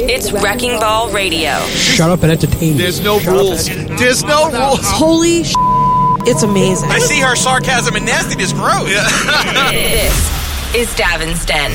It's Wrecking Ball Radio. Shut up and entertain me. There's no rules. There's no rules. Holy it's amazing. I see her sarcasm and nastiness grow. This is Davin's Den.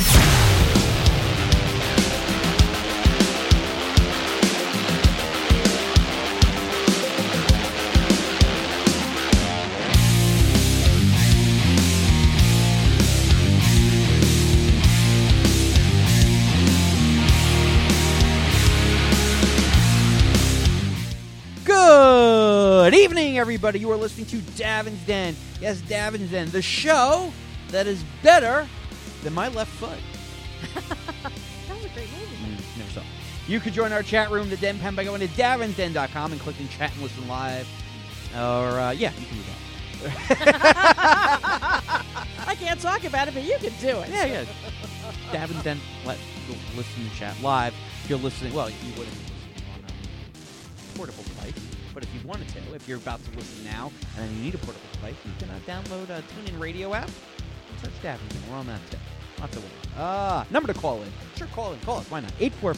Good evening, everybody. You are listening to Davin's Den. Yes, Davin's Den, the show that is better than my left foot. That was a great movie. Never saw. You could join our chat room, the Den Pen, by going to davinsden.com and clicking chat and listen live. Or, yeah, you can do that. I can't talk about it, but you can do it. Yeah. Davin's Den, listen to chat live. If you're listening, well, you wouldn't be listening on a portable device. But if you wanted to, if you're about to listen now and you need a portable device, you can download a TuneIn Radio app and search Davin's Den. We're on that too. Lots of ways. Number to call in. Sure, call in. Call us. Why not?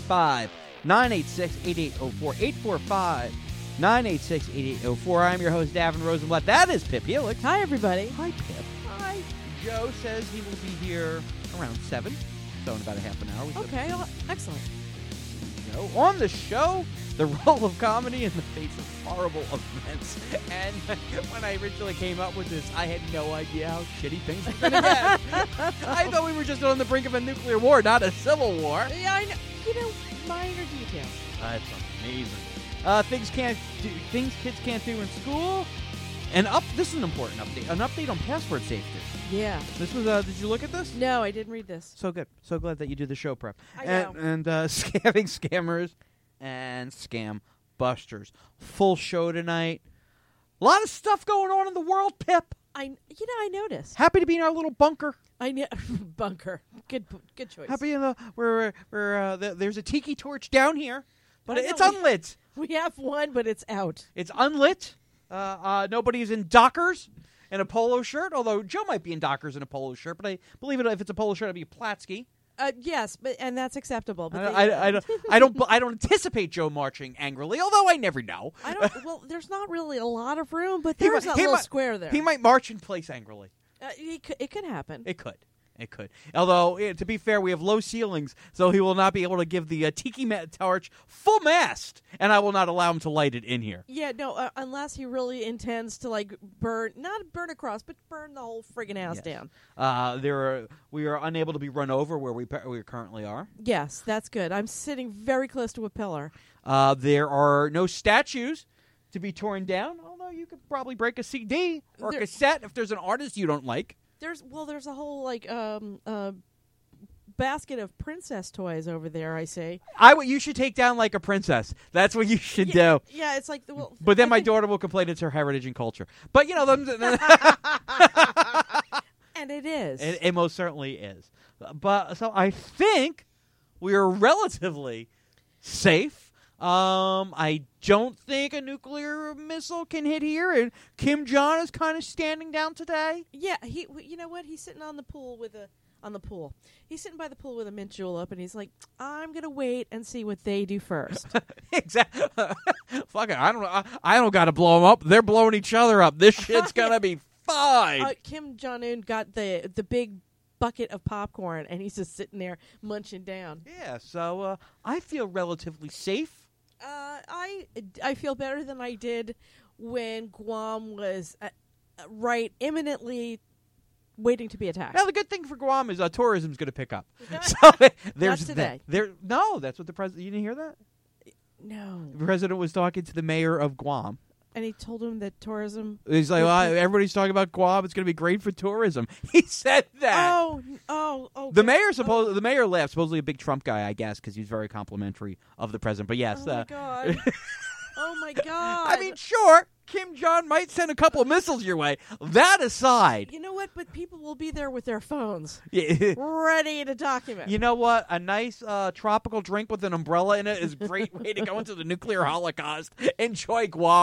845-986-8804. 845-986-8804. I'm your host, Davin Rosenblatt. That is Pip Helix. Hi, everybody. Hi, Pip. Hi. Joe says he will be here around 7, so in about a half an hour. Okay, well, excellent. Joe. On the show, the role of comedy in the face of horrible events. And when I originally came up with this, I had no idea how shitty things were going to get. I thought we were just on the brink of a nuclear war, not a civil war. Yeah, I know. You know, minor details. That's amazing. Things kids can't do in school. And this is an important update. An update on password safety. Yeah. This was. Did you look at this? No, I didn't read this. So good. So glad that you do the show prep. I know. And scamming scammers and scam busters. Full show tonight. A lot of stuff going on in the world, Pip. I noticed. Happy to be in our little bunker. I know. Bunker. Good choice. Happy in there's a tiki torch down here, but it's unlit. We have one, but it's out. It's unlit. Nobody's in Dockers in a polo shirt, although Joe might be in Dockers in a polo shirt, but I believe it if it's a polo shirt, it'd be a Platsky. Yes, and that's acceptable. But I don't anticipate Joe marching angrily, although I never know. Well, there's not really a lot of room, but there's a little square there. He might march in place angrily. It could happen. It could. Although, to be fair, we have low ceilings, so he will not be able to give the tiki torch full mast, and I will not allow him to light it in here. Yeah, no, unless he really intends to, not burn across, but burn the whole friggin' house down. We are unable to be run over where we currently are. Yes, that's good. I'm sitting very close to a pillar. There are no statues to be torn down, although you could probably break a CD or a cassette if there's an artist you don't like. There's a whole basket of princess toys over there. I say. You should take down like a princess. That's what you should do. Yeah, it's like. But then my daughter will complain it's her heritage and culture. But them. And it is. It most certainly is. But so I think we are relatively safe. I don't think a nuclear missile can hit here, and Kim Jong is kind of standing down today. Yeah, you know what? He's sitting on the pool He's sitting by the pool with a mint julep, and he's like, "I'm gonna wait and see what they do first." Exactly. Fuck it. I don't got to blow them up. They're blowing each other up. This shit's gonna be fine. Kim Jong-un got the big bucket of popcorn, and he's just sitting there munching down. Yeah. So I feel relatively safe. I feel better than I did when Guam was imminently waiting to be attacked. Now, the good thing for Guam is tourism's going to pick up. So there's today. No, that's what the president. You didn't hear that? No. The president was talking to the mayor of Guam. And he told him that tourism... He's like, everybody's talking about Guam. It's going to be great for tourism. He said that. Oh. The mayor left. Supposedly a big Trump guy, I guess, because he's very complimentary of the president. But yes. Oh, my God. Oh, my God. I mean, sure, Kim Jong might send a couple of missiles your way. That aside. You know what? But people will be there with their phones. Yeah. Ready to document. You know what? A nice tropical drink with an umbrella in it is a great way to go into the nuclear holocaust. Enjoy Guam.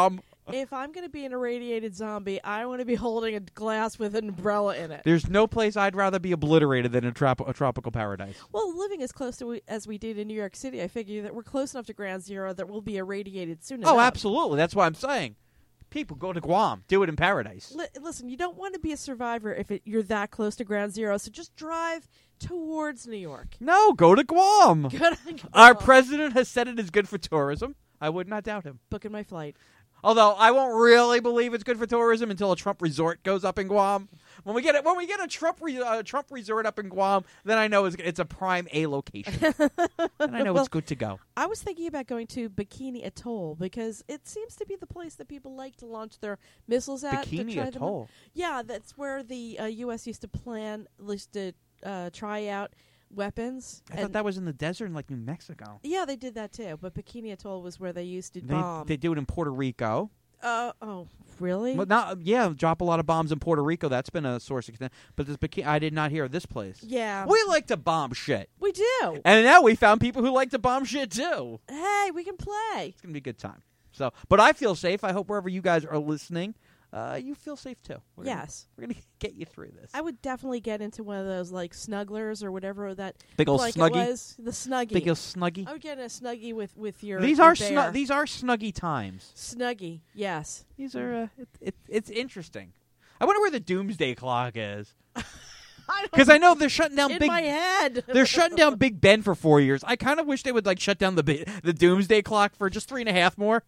If I'm going to be an irradiated zombie, I want to be holding a glass with an umbrella in it. There's no place I'd rather be obliterated than a tropical paradise. Well, living as close to as we did in New York City, I figure that we're close enough to ground zero that we'll be irradiated soon enough. Oh, absolutely. That's what I'm saying. People go to Guam. Do it in paradise. Listen, you don't want to be a survivor if you're that close to ground zero, so just drive towards New York. No, go to Guam. Our president has said it is good for tourism. I would not doubt him. Booking my flight. Although I won't really believe it's good for tourism until a Trump resort goes up in Guam. When we get a Trump resort up in Guam, then I know it's a prime A location, and I know it's good to go. I was thinking about going to Bikini Atoll because it seems to be the place that people like to launch their missiles at. Bikini Atoll. Yeah, that's where the U.S. used to try out weapons. I thought that was in the desert in like New Mexico. Yeah, they did that too. But Bikini Atoll was where they used to bomb. They do it in Puerto Rico. Oh, really? Well, drop a lot of bombs in Puerto Rico. That's been a source of concern. But this I did not hear of this place. Yeah. We like to bomb shit. We do. And now we found people who like to bomb shit too. Hey, we can play. It's going to be a good time. So, but I feel safe. I hope wherever you guys are listening, you feel safe too. We're going to get you through this. I would definitely get into one of those like snugglers or whatever that big old blanket snuggie was. The snuggie. Big old snuggie. I would get in a snuggie with your. These your are bear. these are snuggie times. Snuggie, yes. These are it's interesting. I wonder where the doomsday clock is. Because I know they're shutting down in my head. They're shutting down Big Ben for 4 years. I kind of wish they would like shut down the doomsday clock for just 3.5 more.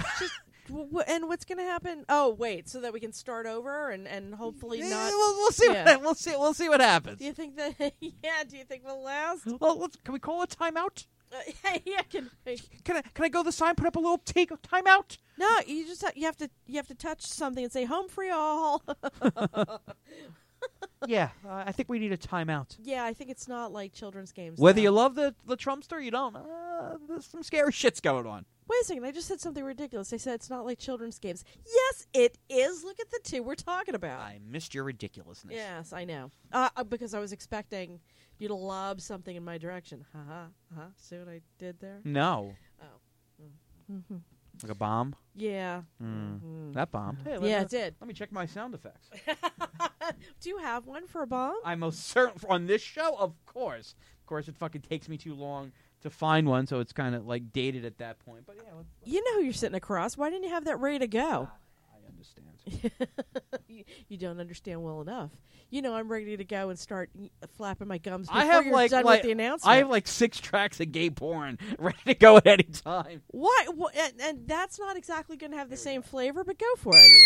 And what's going to happen? Oh, wait, so that we can start over and hopefully not. We'll see. Yeah. We'll see what happens. Do you think that? Yeah. Do you think we'll last? Well, can we call a timeout? Yeah. Can I go this sign? Put up a little timeout? No, you just you have to touch something and say home for all. Yeah, I think we need a timeout. Yeah, I think it's not like children's games. Whether you love the Trumpster or you don't, there's some scary shit's going on. Wait a second, I just said something ridiculous. I said it's not like children's games. Yes, it is. Look at the two we're talking about. I missed your ridiculously. Yes, I know. Because I was expecting you to lob something in my direction. See what I did there? No. Oh. Mm-hmm. Like a bomb? Yeah. Mm. That bomb. Hey, it did. Let me check my sound effects. Do you have one for a bomb? I'm most certain on this show, of course. Of course, it fucking takes me too long to find one, so it's kind of like dated at that point. But yeah, let's you know who you're sitting across. Why didn't you have that ready to go? I understand. You don't understand well enough. You know I'm ready to go and start flapping my gums before I have you're done with the announcement. I have like 6 tracks of gay porn ready to go at any time. Why? And that's not exactly going to have the same flavor, but go for it.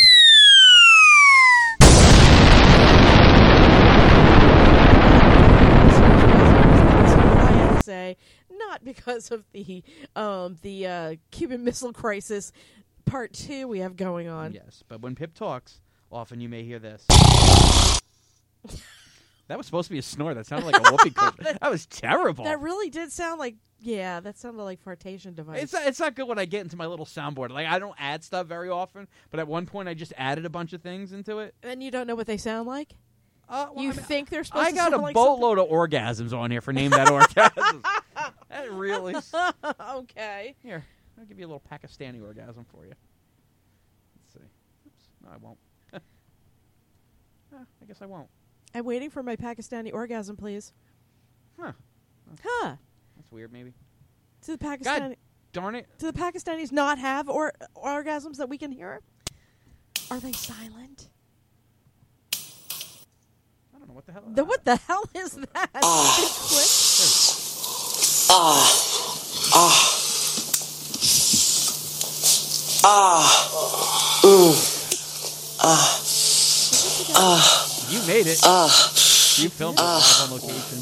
I have to say, not because of the Cuban Missile Crisis Part 2 we have going on. Yes, but when Pip talks, often you may hear this. That was supposed to be a snore. That sounded like a whoopee cushion. That was terrible. That really did sound like, yeah, that sounded like fartation device. It's not good when I get into my little soundboard. Like, I don't add stuff very often, but at one point I just added a bunch of things into it. And you don't know what they sound like? Well, think they're supposed to sound like I got a boatload of orgasms on here for Name That Orgasm. That really... Okay. Here, I'll give you a little Pakistani orgasm for you. Let's see. Oops. No, I won't. I guess I won't. I'm waiting for my Pakistani orgasm, please. Huh. That's weird, maybe. Do the Pakistani... God darn it. Do the Pakistanis not have orgasms that we can hear? Are they silent? I don't know what the hell. What the hell is that? You made it. You filmed it live on location.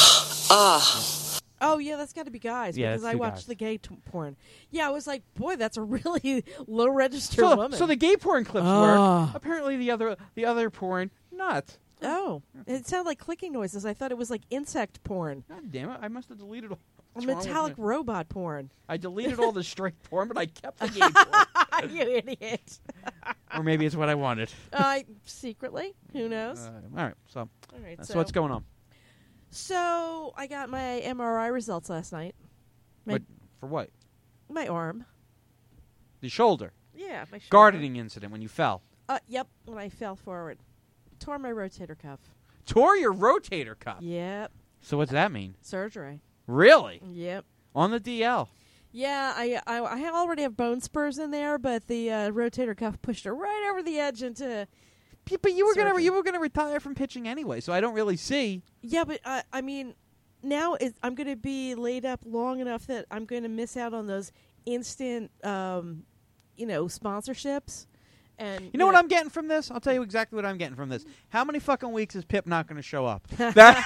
Oh, yeah, that's got to be guys, Yeah, because that's I two watched guys. the gay porn. Yeah, I was like, boy, that's a really low-register woman. So the gay porn clips work. Apparently the other porn, not. Oh, it sounded like clicking noises. I thought it was like insect porn. God damn it, I must have deleted all. What's wrong with Metallic me? robot porn. I deleted all the straight porn, but I kept the gay porn. You idiot. Or maybe it's what I wanted. Secretly, who knows? All right, so All right, that's what's going on. So I got my MRI results last night. For what? My arm. The shoulder. Yeah, my shoulder. Gardening incident when you fell. Yep, when I fell forward. Tore my rotator cuff. Tore your rotator cuff. Yep. So what's that mean? Surgery. Really? Yep. On the DL? Yeah, I already have bone spurs in there, but the rotator cuff pushed it right over the edge into. Yeah, but you were surgery. gonna retire from pitching anyway, so I don't really see. Yeah, but I mean, now I'm going to be laid up long enough that I'm going to miss out on those instant, sponsorships. And You know what I'm getting from this? I'll tell you exactly what I'm getting from this. How many fucking weeks is Pip not going to show up? That's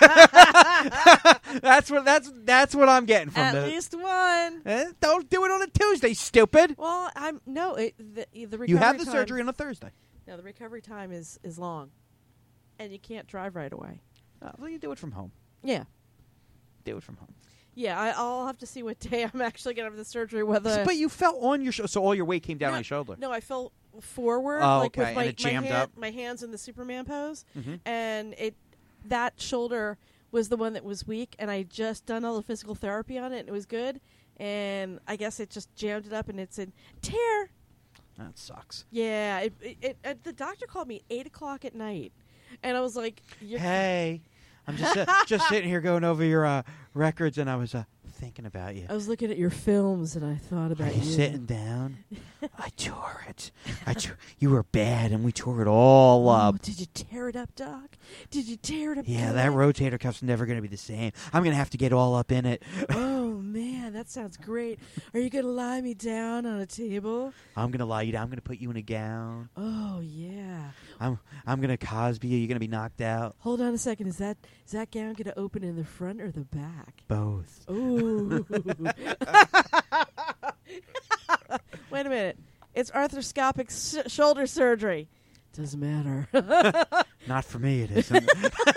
what I'm getting from At this. least one. Don't do it on a Tuesday, stupid. Well, the recovery You have the time- surgery on a Thursday. No, the recovery time is long, and you can't drive right away. Well, you do it from home. Yeah. Do it from home. Yeah, I'll have to see what day I'm actually going to have the surgery. Whether But you fell on your shoulder, so all your weight came down on your shoulder. No, I fell forward, Oh, like okay, with my, and it jammed up? my hands in the Superman pose, Mhm. and that shoulder was the one that was weak, and I just done all the physical therapy on it, and it was good, and I guess it just jammed it up, and it's a tear. That sucks. Yeah, the doctor called me at 8:00 at night, and I was like, Hey, I'm just sitting here going over your records, and I was thinking about you. I was looking at your films, and I thought Are about you sitting down? I tore it. You were bad, and we tore it all up. Oh, did you tear it up, Doc? Did you tear it up? Yeah, good? that rotator cuff's never going to be the same. I'm going to have to get all up in it. Oh, man, that sounds great. Are you going to lie me down on a table? I'm going to lie you down. I'm going to put you in a gown. Oh, yeah. I'm going to Cosby you. You're going to be knocked out. Hold on a second. Is that gown going to open in the front or the back? Both. Ooh. Wait a minute. It's arthroscopic shoulder surgery. Doesn't matter. Not for me, it isn't.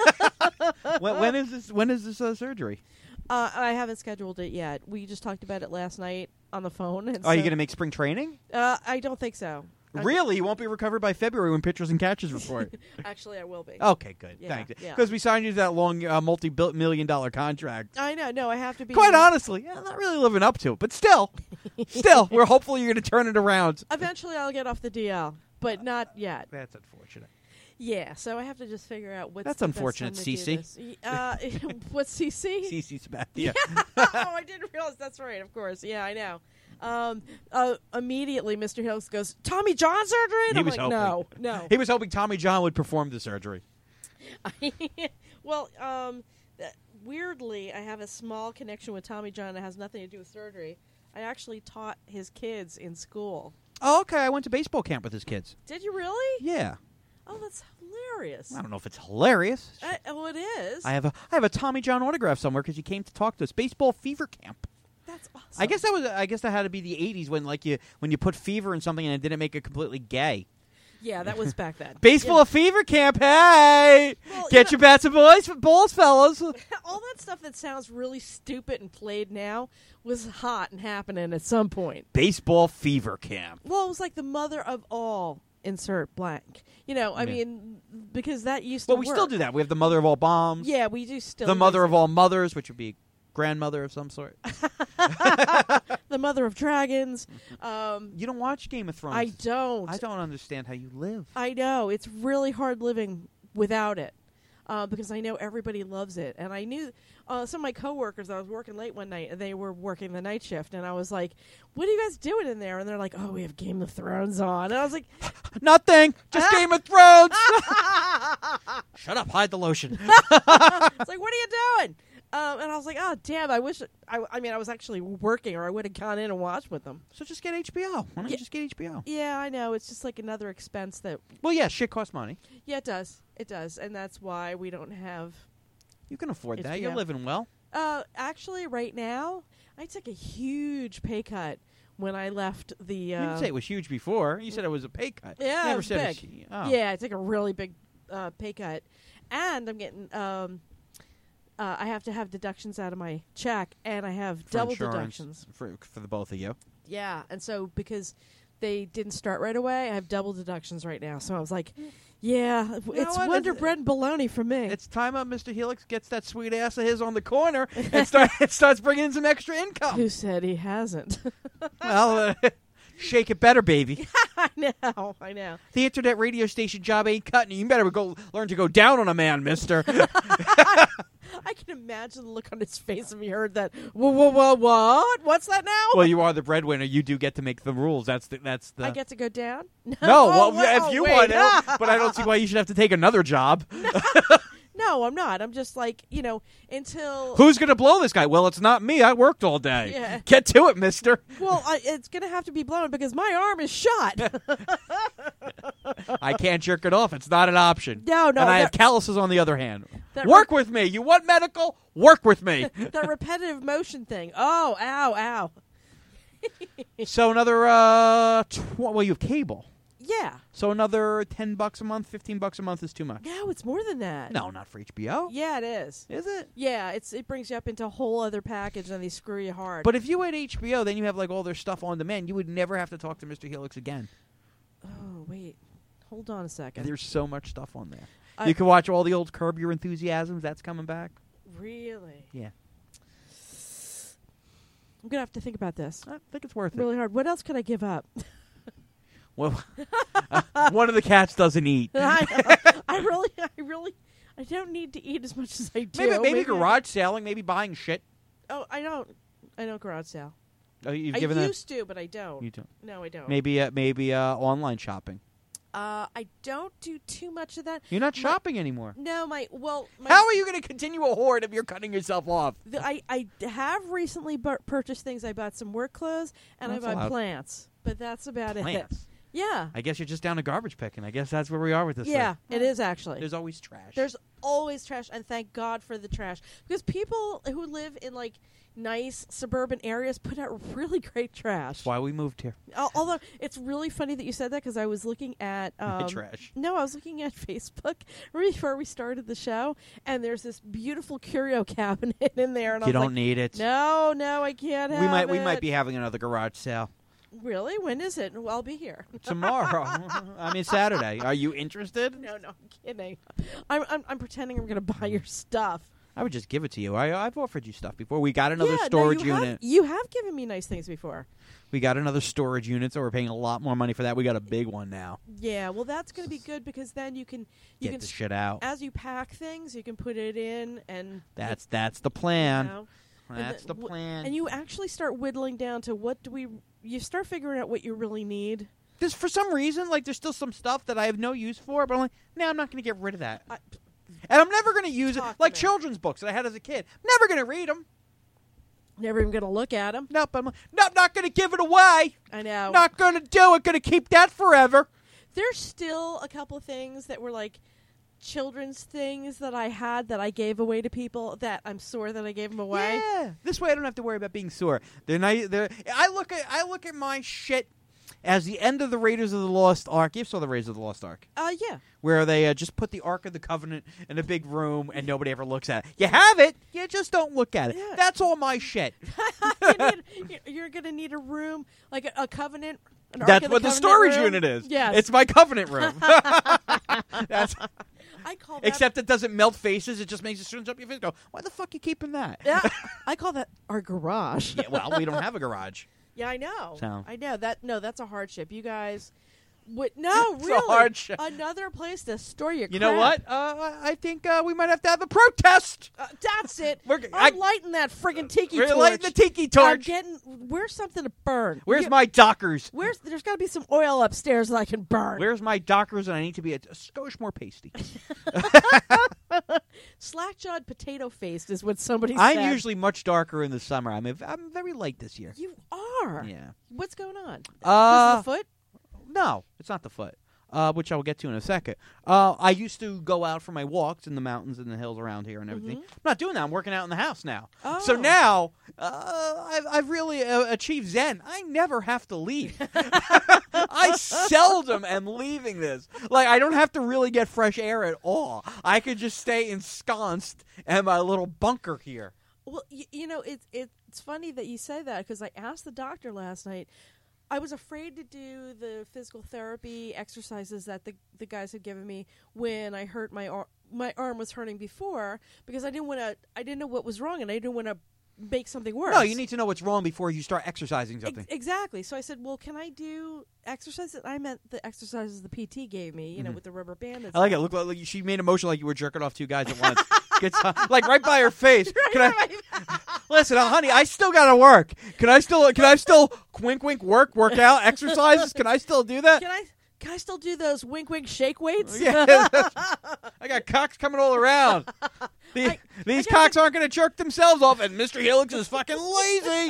When is this surgery? I haven't scheduled it yet. We just talked about it last night on the phone. And Are you going to make spring training? I don't think so. Really? You won't be recovered by February when pitchers and catchers report. Actually, I will be. Okay, good. Yeah, Thanks. yeah. Because we signed you to that long multi-million-dollar contract. I know. No, I have to be. Quite honestly, I'm not really living up to it. But still, we're hopefully you're going to turn it around. Eventually, I'll get off the DL, but not yet. That's unfortunate. Yeah, so I have to just figure out what's That's the best unfortunate, time to do CC. this. What's CC? CC Sabathia. Oh, I didn't realize that's right. Of course, yeah, I know. Immediately, Mr. Hills goes, Tommy John surgery? And He I'm was like, hoping. no. He was hoping Tommy John would perform the surgery. Well, weirdly, I have a small connection with Tommy John that has nothing to do with surgery. I actually taught his kids in school. Oh, okay. I went to baseball camp with his kids. Did you really? Yeah. Oh, that's hilarious. I don't know if it's hilarious. Well, it is. I have a Tommy John autograph somewhere because he came to talk to us. Baseball fever camp. That's awesome. I guess that had to be the 80s when you put fever in something and it didn't make it completely gay. Yeah, that was back then. Baseball fever camp. Hey, Well, get your bats and balls, fellas. All that stuff that sounds really stupid and played now was hot and happening at some point. Baseball fever camp. Well, it was like the mother of all insert blank. I mean, because that used to Well, we still do that. We have the mother of all bombs. Yeah, we do still. The mother of all mothers, which would be grandmother of some sort. The mother of dragons. You don't watch Game of Thrones. I don't. I don't understand how you live. I know. It's really hard living without it. Because I know everybody loves it. And I knew some of my coworkers, I was working late one night, and they were working the night shift. And I was like, what are you guys doing in there? And they're like, oh, we have Game of Thrones on. And I was like, Nothing. Just Game of Thrones. Shut up. Hide the lotion. it's like, what are you doing? And I was like, oh, damn, I wish. I mean, I was actually working, or I would have gone in and watched with them. So just get HBO. Why don't you just get HBO? Yeah, I know. It's just like another expense that. Well, yeah, shit costs money. Yeah, it does. It does. And that's why we don't have. You can afford that. HBO. You're living well. Actually, right now, I took a huge pay cut when I left the. You didn't say it was huge before. You said it was a pay cut. Yeah, you it was big. Yeah, I took a really big pay cut. And I'm getting. I have to have deductions out of my check, and I have For double insurance, deductions. for the both of you. Yeah, and so because they didn't start right away, I have double deductions right now. So I was like, yeah, it's what? Wonder Bread and bologna for me. It's time up Mr. Helix gets that sweet ass of his on the corner and starts bringing in some extra income. Who said he hasn't? Well, Shake it better, baby. I know. The internet radio station job ain't cutting you. You better go learn to go down on a man, mister. I can imagine the look on his face if he heard that. What? What's that now? Well, you are the breadwinner. You do get to make the rules. That's the. I get to go down? No, if you want to, but I don't see why you should have to take another job. No, I'm not. I'm just like, until... Who's going to blow this guy? Well, it's not me. I worked all day. Yeah. Get to it, mister. Well, it's going to have to be blown because my arm is shot. I can't jerk it off. It's not an option. No. And I have calluses on the other hand. That Work with me. You want medical? Work with me. That repetitive motion thing. Oh, ow. So another, well, you have cable. Yeah. So another $10 a month, $15 a month is too much. No, it's more than that. No, not for HBO. Yeah, it is. Is it? Yeah, it brings you up into a whole other package and they screw you hard. But if you had HBO, then you have like all their stuff on demand. You would never have to talk to Mr. Helix again. Oh, wait. Hold on a second. There's so much stuff on there. You can watch all the old Curb Your Enthusiasms. That's coming back. Really? Yeah. I'm going to have to think about this. I think it's worth it. Really hard. What else could I give up? Well, one of the cats doesn't eat. I don't need to eat as much as I do. Maybe garage selling, maybe buying shit. Oh, I don't garage sale. Oh, you've I given used to, but I don't. You don't. No, I don't. Maybe online shopping. I don't do too much of that. You're not shopping anymore. No, How are you going to continue a hoard if you're cutting yourself off? I have recently purchased things. I bought some work clothes and I bought plants, but that's about Plants? it. Yeah. I guess you're just down to garbage picking. I guess that's where we are with this. Yeah, thing. it is actually. There's always trash. There's always trash, and thank God for the trash. Because people who live in, like, nice suburban areas put out really great trash. That's why we moved here. Although, it's really funny that you said that, because I was looking at... trash. No, I was looking at Facebook before we started the show, and there's this beautiful curio cabinet in there. And You don't need it. No, I can't have it. We might be having another garage sale. Really? When is it? Well, I'll be here. Tomorrow. I mean, Saturday. Are you interested? No, I'm kidding. I'm pretending I'm going to buy your stuff. I would just give it to you. I've offered you stuff before. We got another storage unit. You have given me nice things before. We got another storage unit, so we're paying a lot more money for that. We got a big one now. Yeah, well, that's going to be good because then you can get the shit out. As you pack things, you can put it in, and that's the plan. You know, that's the plan. And you actually start whittling down to you start figuring out what you really need. There's, for some reason, like, there's still some stuff that I have no use for, but I'm like, no, I'm not going to get rid of that. And I'm never going to use it. Like children's books that I had as a kid. Never going to read them. Never even going to look at them. Nope, I'm not going to give it away. I know. Not going to do it. Going to keep that forever. There's still a couple of things that were like children's things that I had that I gave away to people that I'm sore that I gave them away. Yeah. This way I don't have to worry about being sore. I look at my shit as the end of the Raiders of the Lost Ark. You saw the Raiders of the Lost Ark? Yeah. Where they just put the Ark of the Covenant in a big room and nobody ever looks at it. You have it, you just don't look at it. Yeah. That's all my shit. You're going to need a room, like a Covenant. That's what the storage unit is. Yes. It's my Covenant room. That's. I call that, except it doesn't melt faces. It just makes it turns up your face. Go, why the fuck are you keeping that? Yeah, I call that our garage. Yeah, well, we don't have a garage. Yeah, I know. So. I know that. No, that's a hardship. You guys would It's really a hardship. Another place to store your. You crap. know what? I think we might have to have a protest. That's it. I'm lighting that friggin' tiki torch. We're lighting the tiki torch. Where's something to burn? Where's my Dockers? There's got to be some oil upstairs that I can burn. Where's my Dockers? And I need to be a skosh more pasty. Slack-jawed potato faced is what somebody said. I'm usually much darker in the summer. I'm very light this year. You are. Yeah. What's going on? Uh, Is it the foot? No, it's not the foot. Which I will get to in a second. I used to go out for my walks in the mountains and the hills around here and everything. I'm not doing that. I'm working out in the house now. Oh. So now I've really achieved Zen. I never have to leave. I seldom am leaving this. Like, I don't have to really get fresh air at all. I could just stay ensconced in my little bunker here. Well, you know, it's funny that you say that because I asked the doctor last night. I was afraid to do the physical therapy exercises that the guys had given me when I hurt my arm was hurting before because I didn't know what was wrong and I didn't want to make something worse. No, you need to know what's wrong before you start exercising something. Exactly. So I said, well, can I do exercises? I meant the exercises the PT gave me, you know, with the rubber band. And I like it. Look like she made a motion like you were jerking off 2 guys at once. Like right by her face. Listen, honey, I still gotta work. Can I still wink wink work out exercises? Can I still do that? Can I still do those wink wink shake weights? Yeah. I got cocks coming all around. These cocks aren't going to jerk themselves off, and Mr. Helix is fucking lazy.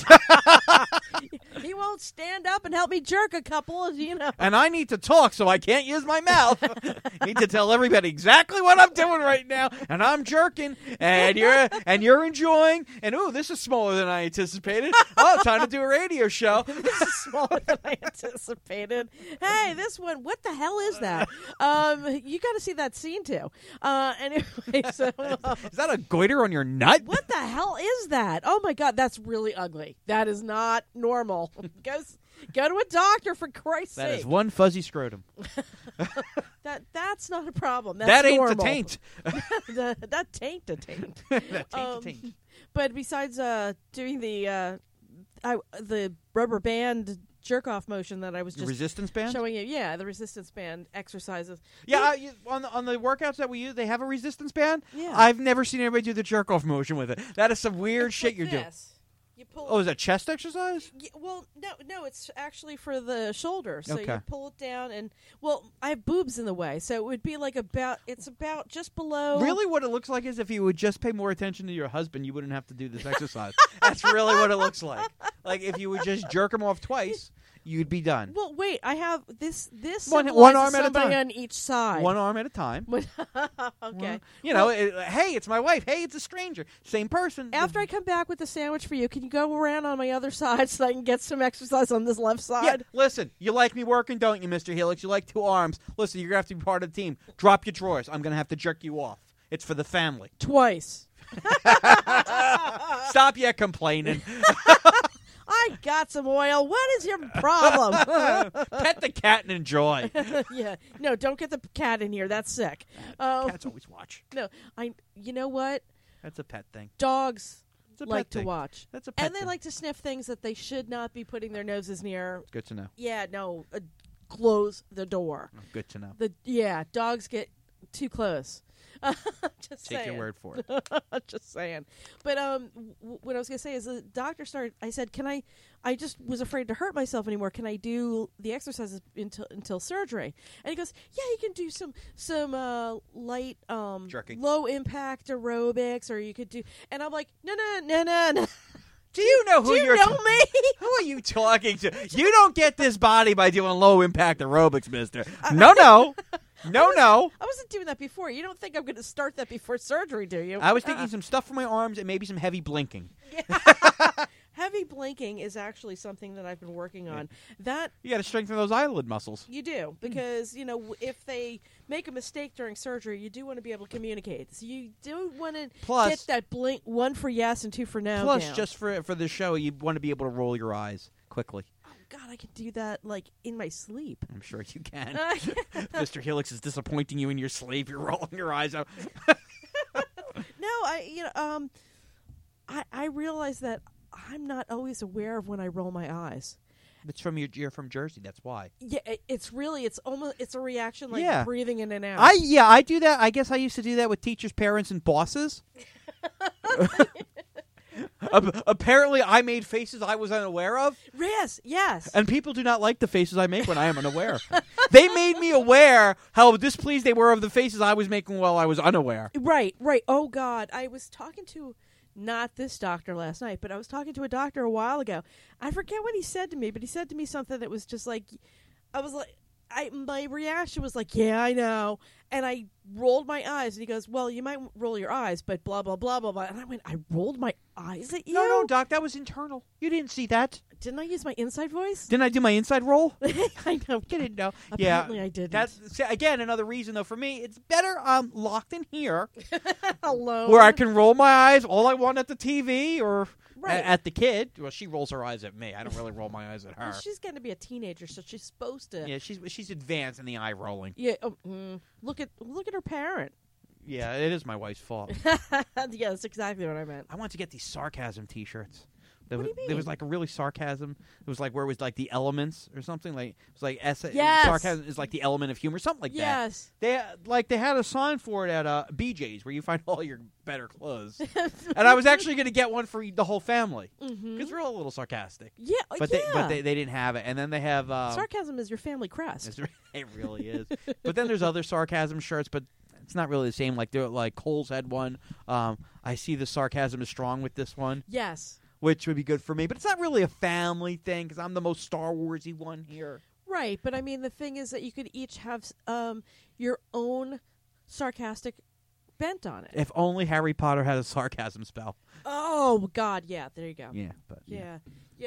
He won't stand up and help me jerk a couple, you know. And I need to talk, so I can't use my mouth. I need to tell everybody exactly what I'm doing right now, and I'm jerking, and you're enjoying. And ooh, this is smaller than I anticipated. Oh, time to do a radio show. This is smaller than I anticipated. Hey, this one, what the hell is that? You got to see that scene too. Anyway, so is that a goiter on your nut? What the hell is that? Oh my God, that's really ugly. That is not normal. Go to a doctor, for Christ's sake. That is one fuzzy scrotum. That's not a problem. That's that ain't normal. the taint. That taint the taint. That taint the taint. But besides doing the rubber band jerk off motion that I was just resistance band showing you, the resistance band exercises. Yeah, on the workouts that we use, they have a resistance band. Yeah, I've never seen anybody do the jerk off motion with it. That is some weird shit you're doing. You pull. Oh, is that chest exercise? Yeah, well, no, it's actually for the shoulder. So Okay. you pull it down, and I have boobs in the way, so it would be like about just below. Really, what it looks like is if you would just pay more attention to your husband, you wouldn't have to do this exercise. That's really what it looks like. Like if you would just jerk him off twice, you'd be done. Well, wait, I have this one symbolizes arm at a somebody time. on each side. One arm at a time. Okay. You know, hey, it's my wife. Hey, it's a stranger. Same person. After I come back with the sandwich for you, can you go around on my other side so I can get some exercise on this left side? Yeah, listen, you like me working, don't you, Mr. Helix? You like 2 arms. Listen, you're going to have to be part of the team. Drop your drawers. I'm going to have to jerk you off. It's for the family. Twice. Stop your complaining. I got some oil. What is your problem? Pet the cat and enjoy. Yeah. No, don't get the cat in here. That's sick. Cats always watch. No, you know what? That's a pet thing. Dogs It's a pet like to thing. watch. That's a pet And they thing. like to sniff things that they should not be putting their noses near. Good to know. Yeah, no. Close the door. Good to know. Dogs get too close. Just Take saying. your word for it. Just saying. But what I was going to say is the doctor started, I said, I just was afraid to hurt myself anymore. Can I do the exercises until surgery? And he goes, yeah, you can do some light, jerking, low impact aerobics, or you could do, and I'm like, no. Do you know who you know me? Who are you talking to? You don't get this body by doing low impact aerobics, mister. No. I wasn't doing that before. You don't think I'm going to start that before surgery, do you? I was thinking some stuff for my arms and maybe some heavy blinking. Heavy blinking is actually something that I've been working on. That you got to strengthen those eyelid muscles. You do, because if they make a mistake during surgery, you do want to be able to communicate. So you do want to get that blink, 1 for yes and 2 for no. Plus, down. just for the show, you want to be able to roll your eyes quickly. God, I can do that like in my sleep. I'm sure you can. Mr. Helix is disappointing you in your sleep. You're rolling your eyes out. No, I realize that I'm not always aware of when I roll my eyes. It's from you're from Jersey. That's why. Yeah, it's a reaction like breathing in and out. I do that. I guess I used to do that with teachers, parents, and bosses. Apparently, I made faces I was unaware of. Yes. And people do not like the faces I make when I am unaware. They made me aware how displeased they were of the faces I was making while I was unaware. Right. Oh, God. I was talking to, not this doctor last night, but I was talking to a doctor a while ago. I forget what he said to me, but he said to me something that was just like, I was like, my reaction was like, yeah, I know. And I rolled my eyes, and he goes, well, you might roll your eyes, but blah, blah, blah, blah, blah. And I went, I rolled my eyes at you? No, Doc, that was internal. You didn't see that. Didn't I use my inside voice? Didn't I do my inside roll? I know. You didn't know. Apparently I didn't. That's, again, another reason, though, for me, it's better I'm locked in here. Alone. Where I can roll my eyes all I want at the TV or right. at the kid. Well, she rolls her eyes at me. I don't really roll my eyes at her. Well, she's going to be a teenager, so she's supposed to. Yeah, she's advanced in the eye rolling. Yeah. Look at her parent. Yeah, it is my wife's fault. Yeah, that's exactly what I meant. I want to get these sarcasm T-shirts. What do you mean? There was like a really sarcasm. It was like where it was like the elements or something. Like it was like Yes. sarcasm is like the element of humor, something like Yes. that. They had a sign for it at BJ's where you find all your better clothes. And I was actually going to get one for the whole family because we're all a little sarcastic. Yeah, But they didn't have it. And then they have sarcasm is your family crest. It really is. But then there's other sarcasm shirts, but it's not really the same. Like Kohl's had one. I see the sarcasm is strong with this one. Yes. Which would be good for me, but it's not really a family thing because I'm the most Star Warsy one here. Right, but I mean, the thing is that you could each have your own sarcastic bent on it. If only Harry Potter had a sarcasm spell. Oh God, yeah, there you go. Yeah, but Yeah.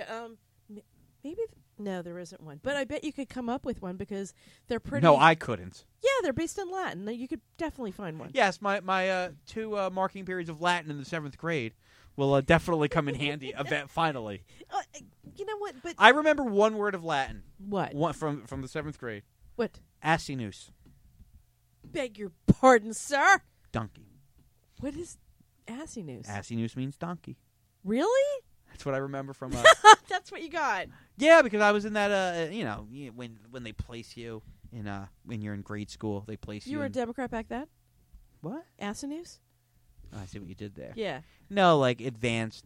Maybe no, there isn't one, but I bet you could come up with one because they're pretty. No, I couldn't. Yeah, they're based in Latin. You could definitely find one. Yes, my 2 marking periods of Latin in the 7th grade will definitely come in handy. Finally, You know what? But I remember one word of Latin. what? One from the 7th grade. What? Asinus. Beg your pardon, sir. Donkey. What is Asinus? Asinus means donkey. Really? That's what I remember from. That's what you got. Yeah, because I was in that. When they place you in when you're in grade school, they place you. You were a in, Democrat back then? what? Asinus? Oh, I see what you did there. Yeah. No, like advanced.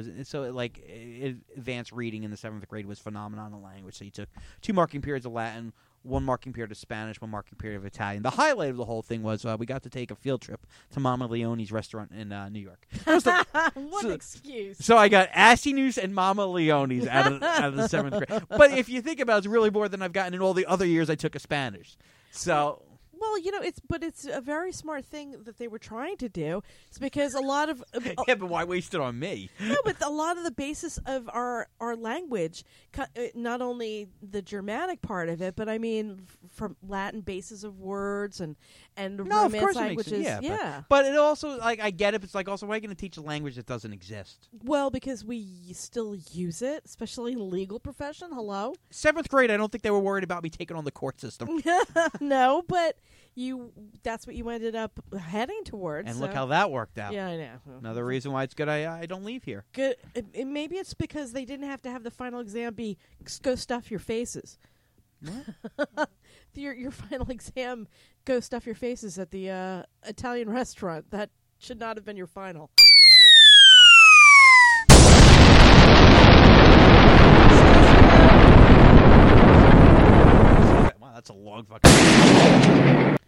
Advanced reading in the 7th grade was phenomenon of language. So you took 2 marking periods of Latin, 1 marking period of Spanish, 1 marking period of Italian. The highlight of the whole thing was we got to take a field trip to Mama Leone's restaurant in New York. What so- excuse? So I got Asinus and Mama Leone's out of the 7th grade. But if you think about it, it's really more than I've gotten in all the other years I took a Spanish. So. Well, it's a very smart thing that they were trying to do. It's because a lot of Yeah, but why waste it on me? no, but a lot of the basis of our language, not only the Germanic part of it, but I mean from Latin bases of words and No, of Romance course languages. it makes sense. Yeah. But it also, I get it. It's like, also, why are you going to teach a language that doesn't exist? Well, because we still use it, especially in the legal profession. Hello? 7th grade, I don't think they were worried about me taking on the court system. No, but that's what you ended up heading towards. And so. look how that worked out. Yeah, I know. Another reason why it's good I don't leave here. Good. Maybe it's because they didn't have to have the final exam be go stuff your faces. What? Your final exam, go stuff your faces at the Italian restaurant. That should not have been your final. Wow, that's a long fucking...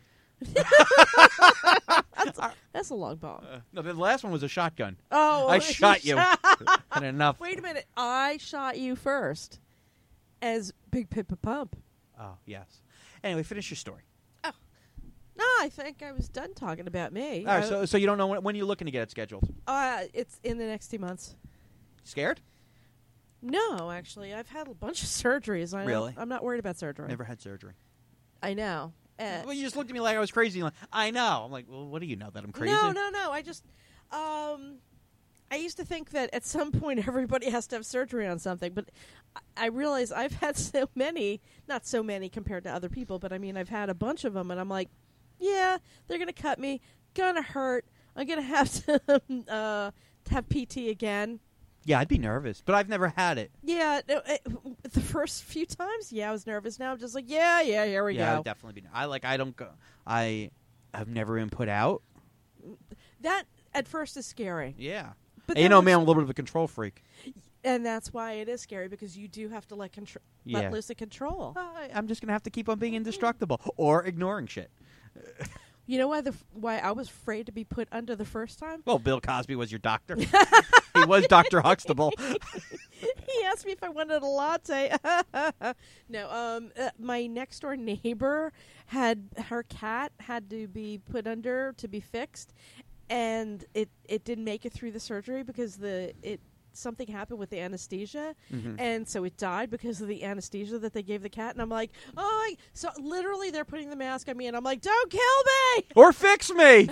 That's a long bomb. No, the last one was a shotgun. Oh, I shot you. And enough. Wait a minute. I shot you first as Big Pippa Pump. Oh, yes. Anyway, finish your story. No, I think I was done talking about me. All right, so you don't know when you're looking to get it scheduled? It's in the next 2 months. Scared? No, actually, I've had a bunch of surgeries. Really? I'm not worried about surgery. Never had surgery. I know. Well, you just looked at me like I was crazy. Like, I know. I'm like, well, what do you know, that I'm crazy? No. I just, I used to think that at some point everybody has to have surgery on something, but I realize I've had so many, not so many compared to other people, but I mean, I've had a bunch of them, and I'm like, yeah, they're going to cut me, gonna hurt, I'm going to have to have PT again. Yeah, I'd be nervous, but I've never had it. Yeah, the first few times, I was nervous. Now I'm just like, yeah, here we Yeah, go. I'd definitely be. I don't go. I have never been put out. That at first is scary. Yeah. But And you then know, once- man, I'm a little bit of a control freak. And that's why it is scary, because you do have to let Yeah. loose the control. I'm just gonna have to keep on being indestructible or ignoring shit. You know why I was afraid to be put under the first time? Well, Bill Cosby was your doctor. He was Dr. Huxtable. He asked me if I wanted a latte. No, my next door neighbor her cat had to be put under to be fixed, and it didn't make it through the surgery because something happened with the anesthesia, and so it died because of the anesthesia that they gave the cat. And I'm like, so literally they're putting the mask on me, and I'm like, don't kill me! Or fix me.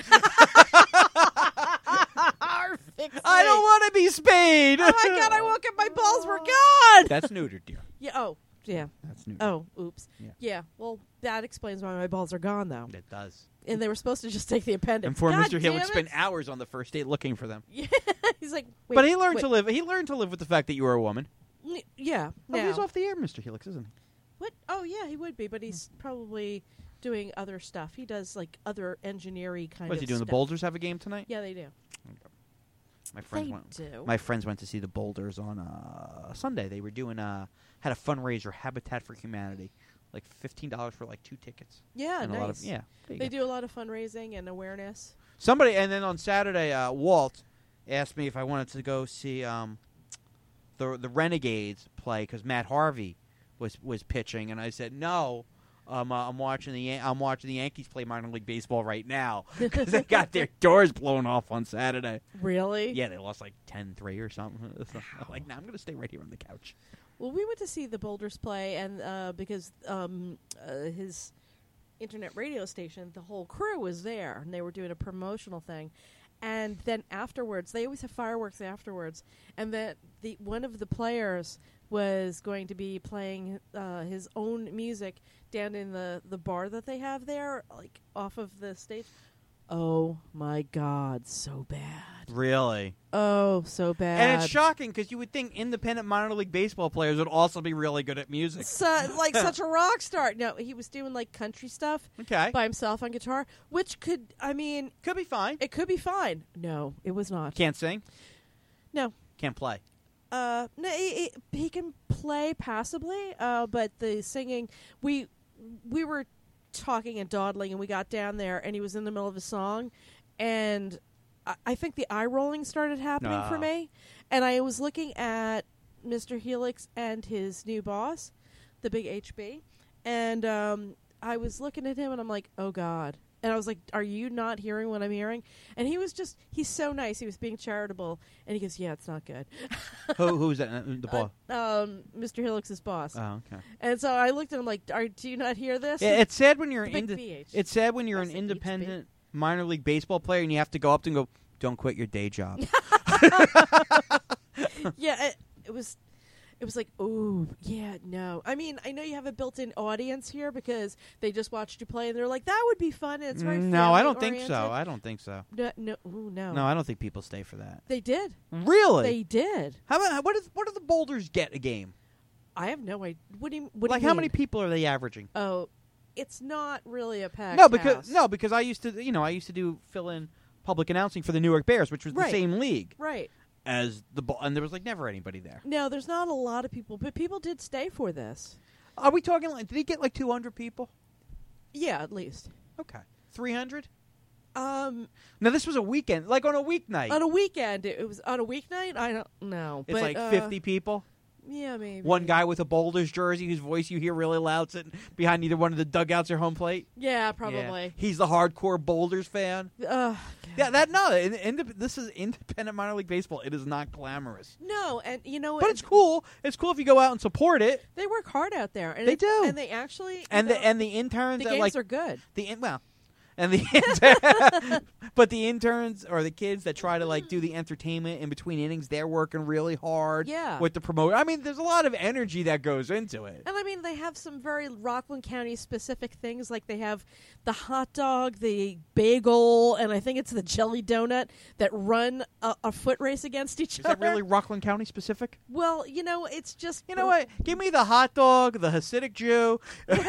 Or fix me. I don't want to be spayed. Oh my God, I woke up, my balls were gone! That's neutered, dear. Yeah, yeah. That's neutered. Oh, oops. Yeah. Yeah, well, that explains why my balls are gone, though. It does. and they were supposed to just take the appendix. And poor God Mr. Helix damn spent it. hours on the first date looking for them. Yeah, he's like, wait, But he learned wait. to live. He learned to live with the fact that you were a woman. Yeah. Oh, he's now. off the air, Mr. Helix, isn't he? What? Oh, yeah, he would be, but he's probably doing other stuff. He does like other engineering kind What's of he doing? stuff. The Boulders have a game tonight? Yeah, they do. My friends They went. do. My friends went to see the Boulders on Sunday. They were doing had a fundraiser, Habitat for Humanity, like $15 for like 2 tickets. Yeah, and nice. a lot of there you They go. do a lot of fundraising and awareness. Somebody, and then on Saturday, Walt asked me if I wanted to go see the Renegades play because Matt Harvey was pitching, and I said no. I'm watching the Yankees play minor league baseball right now because they got their doors blown off on Saturday. Really? Yeah, they lost like 10-3 or something. So I'm like, nah, I'm gonna stay right here on the couch. Well, we went to see the Boulders play, and because his internet radio station, the whole crew was there, and they were doing a promotional thing. And then afterwards, they always have fireworks afterwards, and that one of the players was going to be playing his own music down in the bar that they have there, like off of the stage. Oh my God, so bad. Really? Oh, so bad. And it's shocking because you would think independent minor league baseball players would also be really good at music. Like such a rock star. No, he was doing like country stuff Okay. by himself on guitar, which could Could be fine. it could be fine. No, it was not. Can't sing. No. Can't play. No, he can play passably, but the singing, we were talking and dawdling, and we got down there, and he was in the middle of a song, and I think the eye rolling started happening for me, and I was looking at Mr. Helix and his new boss, the big HB, and I was looking at him, and I'm like, oh God. And I was like, are you not hearing what I'm hearing? And he's so nice. He was being charitable. And he goes, yeah, it's not good. Who's that? The ball? Mr. Helix's boss. Oh, okay. And so I looked at him like, do you not hear this? Yeah, it's sad when you're The big BH. It's sad when you're an That's an independent minor league baseball player and you have to go up to and go, don't quit your day job. Yeah, it was like, oh, yeah, no. I mean, I know you have a built-in audience here because they just watched you play and they're like, that would be fun. And it's very No, I don't think family-oriented. so. I don't think so. No, ooh, no. No, I don't think people stay for that. They did. Really? They did. How about what do the Boulders get a game? I have no idea. What do you Like mean? how many people are they averaging? Oh, it's not really a packed Because house. I used to do fill in public announcing for the New York Bears, which was the Right. same league Right. as and there was like never anybody there. No, there's not a lot of people, but people did stay for this. Are we talking like did he get like 200 people? Yeah, at least. Okay. 300? Now, Now this was a weekend, like on a weeknight. on a weekend, it was on a weeknight. I don't know. It's but, like 50 people. Yeah, maybe. One guy with a Boulders jersey whose voice you hear really loud sitting behind either one of the dugouts or home plate. Yeah, Yeah. probably. He's the hardcore Boulders fan. God. Yeah, this is independent minor league baseball. It is not glamorous. No, and you know, But it's cool. It's cool if you go out and support it. they work hard out there. And They it- do. and they actually, And you the know, interns the that games like are good. but the interns or the kids that try to like do the entertainment in between innings, they're working really hard. Yeah. With the promoter. I mean, there's a lot of energy that goes into it. And I mean, they have some very Rockland County specific things, like they have the hot dog, the bagel, and I think it's the jelly donut that run a foot race against each Is other. that really Rockland County specific? Well, you know, it's just You know what? Give me the hot dog, the Hasidic Jew,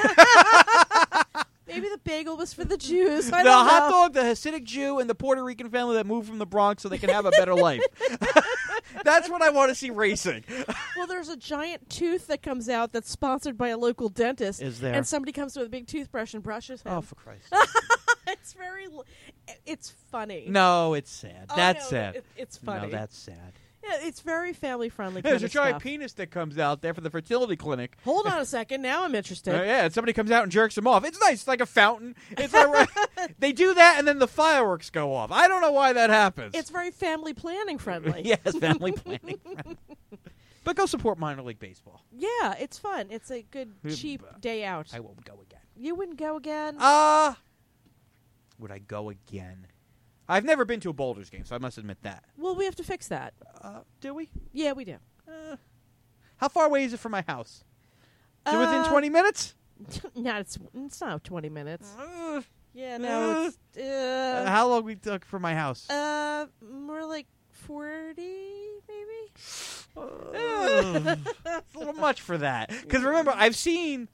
maybe the bagel was for the Jews. I the don't hot know. dog, the Hasidic Jew, and the Puerto Rican family that moved from the Bronx so they can have a better life. That's what I want to see racing. Well, there's a giant tooth that comes out that's sponsored by a local dentist. Is there? And somebody comes with a big toothbrush and brushes him. Oh, for Christ's sake. It's funny. No, it's sad. Oh, That's no, sad. it's funny. No, that's sad. Yeah, it's very family friendly. There's kind a of giant stuff. penis that comes out there for the fertility clinic. Hold on a second. Now I'm interested. Yeah, and somebody comes out and jerks him off. It's nice. It's like a fountain. It's like, they do that, and then the fireworks go off. I don't know why that happens. It's very family planning friendly. yes, family planning. But go support minor league baseball. Yeah, it's fun. It's a good, cheap day out. I won't go again. You wouldn't go again? Would I go again? I've never been to a Boulders game, so I must admit that. Well, we have to fix that. Do we? Yeah, we do. How far away is it from my house? Is it within 20 minutes? No, it's not 20 minutes. Yeah, no, it's How long we took from my house? more like 40, maybe. That's a little much for that. Because remember, I've seen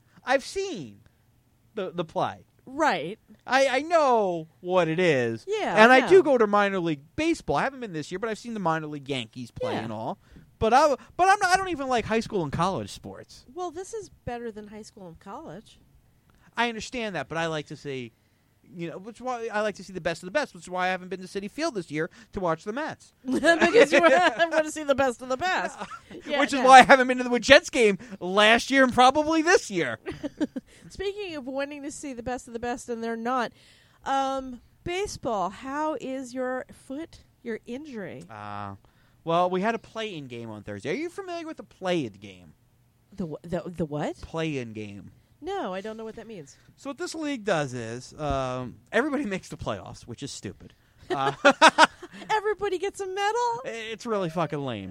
the play. Right. I know what it is. Yeah, and I I do know. go to minor league baseball. I haven't been this year, but I've seen the minor league Yankees play Yeah. and all. But I'm not. I don't even like high school and college sports. Well, this is better than high school and college. I understand that, but I like to see, which is why I like to see the best of the best. Which is why I haven't been to Citi Field this year to watch the Mets. Because you want to see the best of the best. Yeah, Which is no. why I haven't been to the Jets game last year and probably this year. Speaking of wanting to see the best of the best, and they're not, baseball, how is your foot, your injury? Well, we had a play-in game on Thursday. Are you familiar with the play-in game? The what? Play-in game. No, I don't know what that means. So what this league does is everybody makes the playoffs, which is stupid. Everybody gets a medal? It's really fucking lame.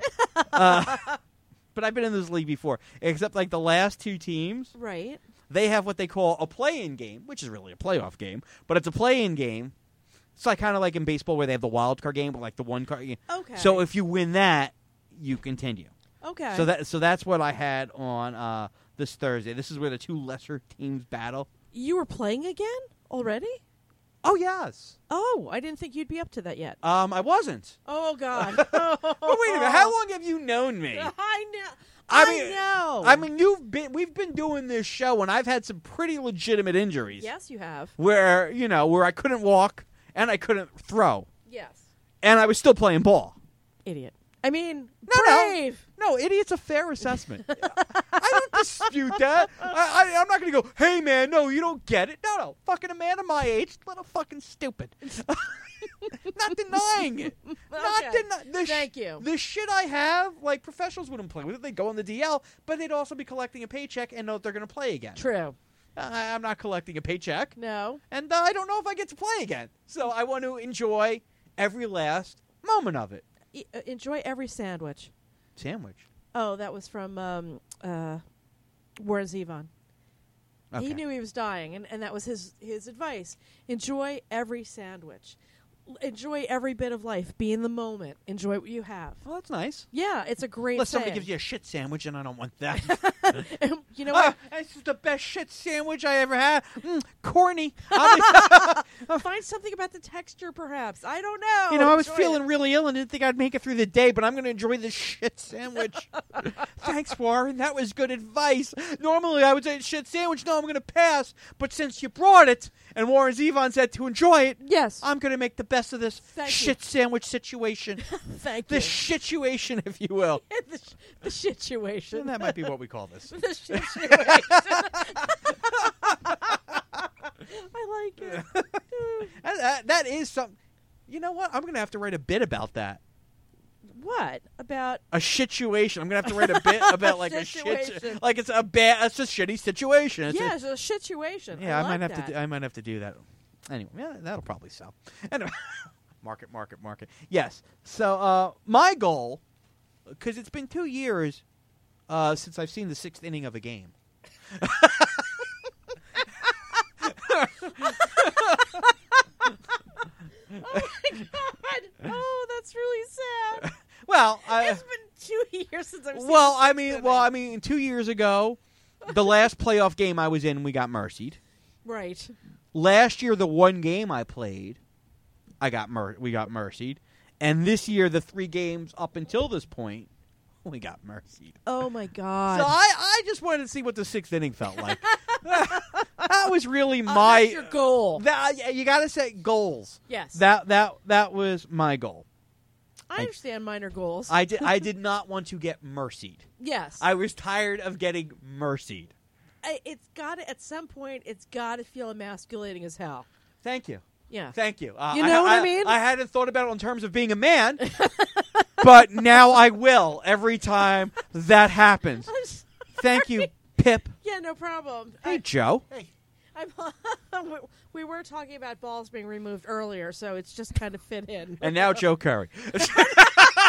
But I've been in this league before, except like the last two teams, Right. they have what they call a play-in game, which is really a playoff game, but it's a play-in game. It's like kind of like in baseball where they have the wild card game, but like the one card game. Okay. So if you win that, you continue. Okay. So that's what I had on this Thursday. This is where the two lesser teams battle. You were playing again already? Oh yes. Oh, I didn't think you'd be up to that yet. I wasn't. Oh, God. But wait a minute. How long have you known me? I know. I mean, we've been doing this show, and I've had some pretty legitimate injuries. Yes, you have. Where I couldn't walk and I couldn't throw, Yes. and I was still playing ball. Idiot. I mean, No. brave. No, idiot's a fair assessment. I don't dispute that. I'm not going to go, hey, man, no, you don't get it. No, fucking a man of my age, a little fucking stupid. Not denying it. Okay. Thank you. The shit I have, like, professionals wouldn't play with it. They'd go on the DL, but they'd also be collecting a paycheck and know that they're going to play again. True. I'm not collecting a paycheck. No. And I don't know if I get to play again. So I want to enjoy every last moment of it. Enjoy every sandwich. Sandwich. Oh, that was from Warren Zevon. Okay. He knew he was dying, and that was his advice. Enjoy every sandwich. Enjoy every bit of life. Be in the moment. Enjoy what you have. Well, that's nice. Yeah, it's a great Unless somebody saying. gives you a shit sandwich, and I don't want that. You know what? This is the best shit sandwich I ever had. Corny. Find something about the texture, perhaps. I don't know. I was Enjoy feeling it. really ill and didn't think I'd make it through the day, but I'm going to enjoy this shit sandwich. Thanks, Warren. That was good advice. Normally, I would say shit sandwich. No, I'm going to pass. But since you brought it, and Warren Zevon said to enjoy it, Yes. I'm going to make the best of this Thank you. shit sandwich situation. Thank The you. situation, if you will. the situation. And that might be what we call this. The situation. I like it. That is something. You know what? I'm going to have to write a bit about that. What about? A situation. I'm going to have to write a bit about like a shit. Situation. Like it's a shitty situation. Yes, a situation. Yeah, I like might have that. to. I might have to do that. Anyway, yeah, that'll probably sell. Anyway, market. Yes. So my goal, because it's been 2 years since I've seen the sixth inning of a game. Oh my God! Oh, that's really sad. Well, It's been 2 years since I've seen. well, the sixth inning. 2 years ago, the last playoff game I was in, we got mercied. Right. Last year, the one game I played, we got mercied, and this year, the 3 games up until this point, we got mercied. Oh my God! So I just wanted to see what the sixth inning felt like. That was really my that's your goal. You got to set goals. Yes. That was my goal. I understand minor goals. I did not want to get mercied. yes. I was tired of getting mercied. It's got to, at some point, it's got to feel emasculating as hell. Thank you. Yeah. Thank you. You know what I mean? I hadn't thought about it in terms of being a man, but now I will every time that happens. I'm sorry. Thank you, Pip. Yeah, no problem. Hey, Joe. We were talking about balls being removed earlier, so it's just kind of fit in. And now Joe Curry.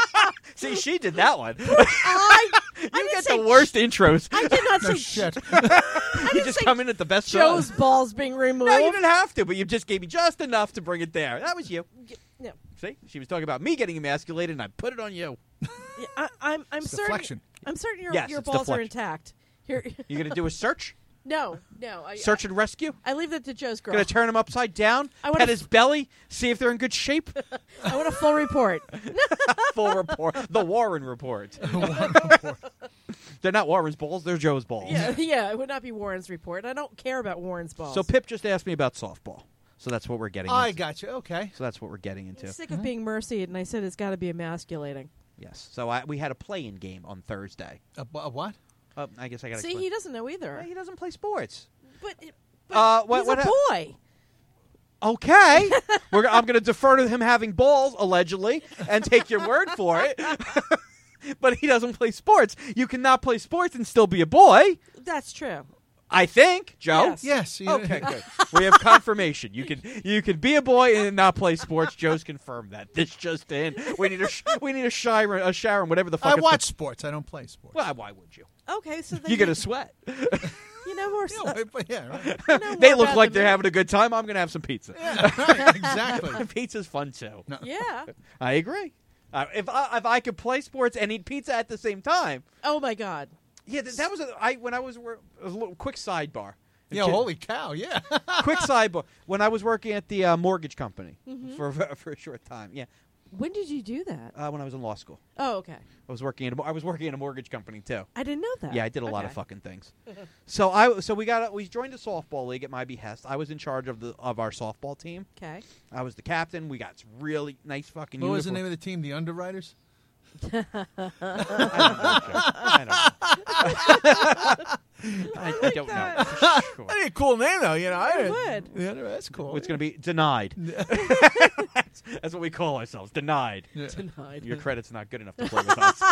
See, she did that one. I You didn't get say the worst intros. I did not No say shit. You just come in at the best Joe's time. balls being removed. No, you didn't have to, but you just gave me just enough to bring it there. That was you. No. See, she was talking about me getting emasculated, and I put it on you. Yeah, I'm certain. deflection. I'm certain your Yes, your it's balls are deflection. intact. Here, You gonna do a search? no. Search and rescue? I leave that to Joe's girl. Gonna turn him upside down? I wanna Pet his belly? See if they're in good shape? I want a full report. Full report. The Warren report. They're not Warren's balls. They're Joe's balls. Yeah. It would not be Warren's report. I don't care about Warren's balls. So Pip just asked me about softball. So that's what we're getting I into. got you. Okay. So that's what we're getting I'm into. sick of being mercied, and I said it's got to be emasculating. Yes. So we had a play-in game on Thursday. A what? I guess I got to See, he doesn't know either. he doesn't play sports. But what he's a boy. Okay. I'm going to defer to him having balls, allegedly, and take your word for it. But he doesn't play sports. You cannot play sports and still be a boy. That's true. I think, Joe. Yes. Yes. Okay, good. We have confirmation. You can be a boy and not play sports. Joe's confirmed that. This just in. We need a Sharon, whatever the fuck. I it's watch sports. I don't play sports. Well, why would you? Okay, so then You get a sweat. you know more stuff. Yeah, right. You know They more look about like the they're having a good time. I'm going to have some pizza. Yeah, right, exactly. Pizza's fun too. No. Yeah. I agree. If I could play sports and eat pizza at the same time, Oh my God. yeah, that was when I was a little quick sidebar. Yeah, holy cow, yeah. Quick sidebar. When I was working at the mortgage company for a short time, yeah, When did you do that? when I was in law school, Oh, okay. I was working in a mortgage company too. I didn't know that. Yeah, I did a lot of Okay. fucking things. So we joined a softball league at my behest. I was in charge of our softball team. Okay. I was the captain. We got really nice fucking. What was the uniforms. name of the team? The Underwriters? I don't know. Sure. That'd be a cool name, though. You know, It would. Yeah, that's cool. It's going to be denied. That's what we call ourselves. Denied. Yeah. Denied. Your credit's not good enough to play with us.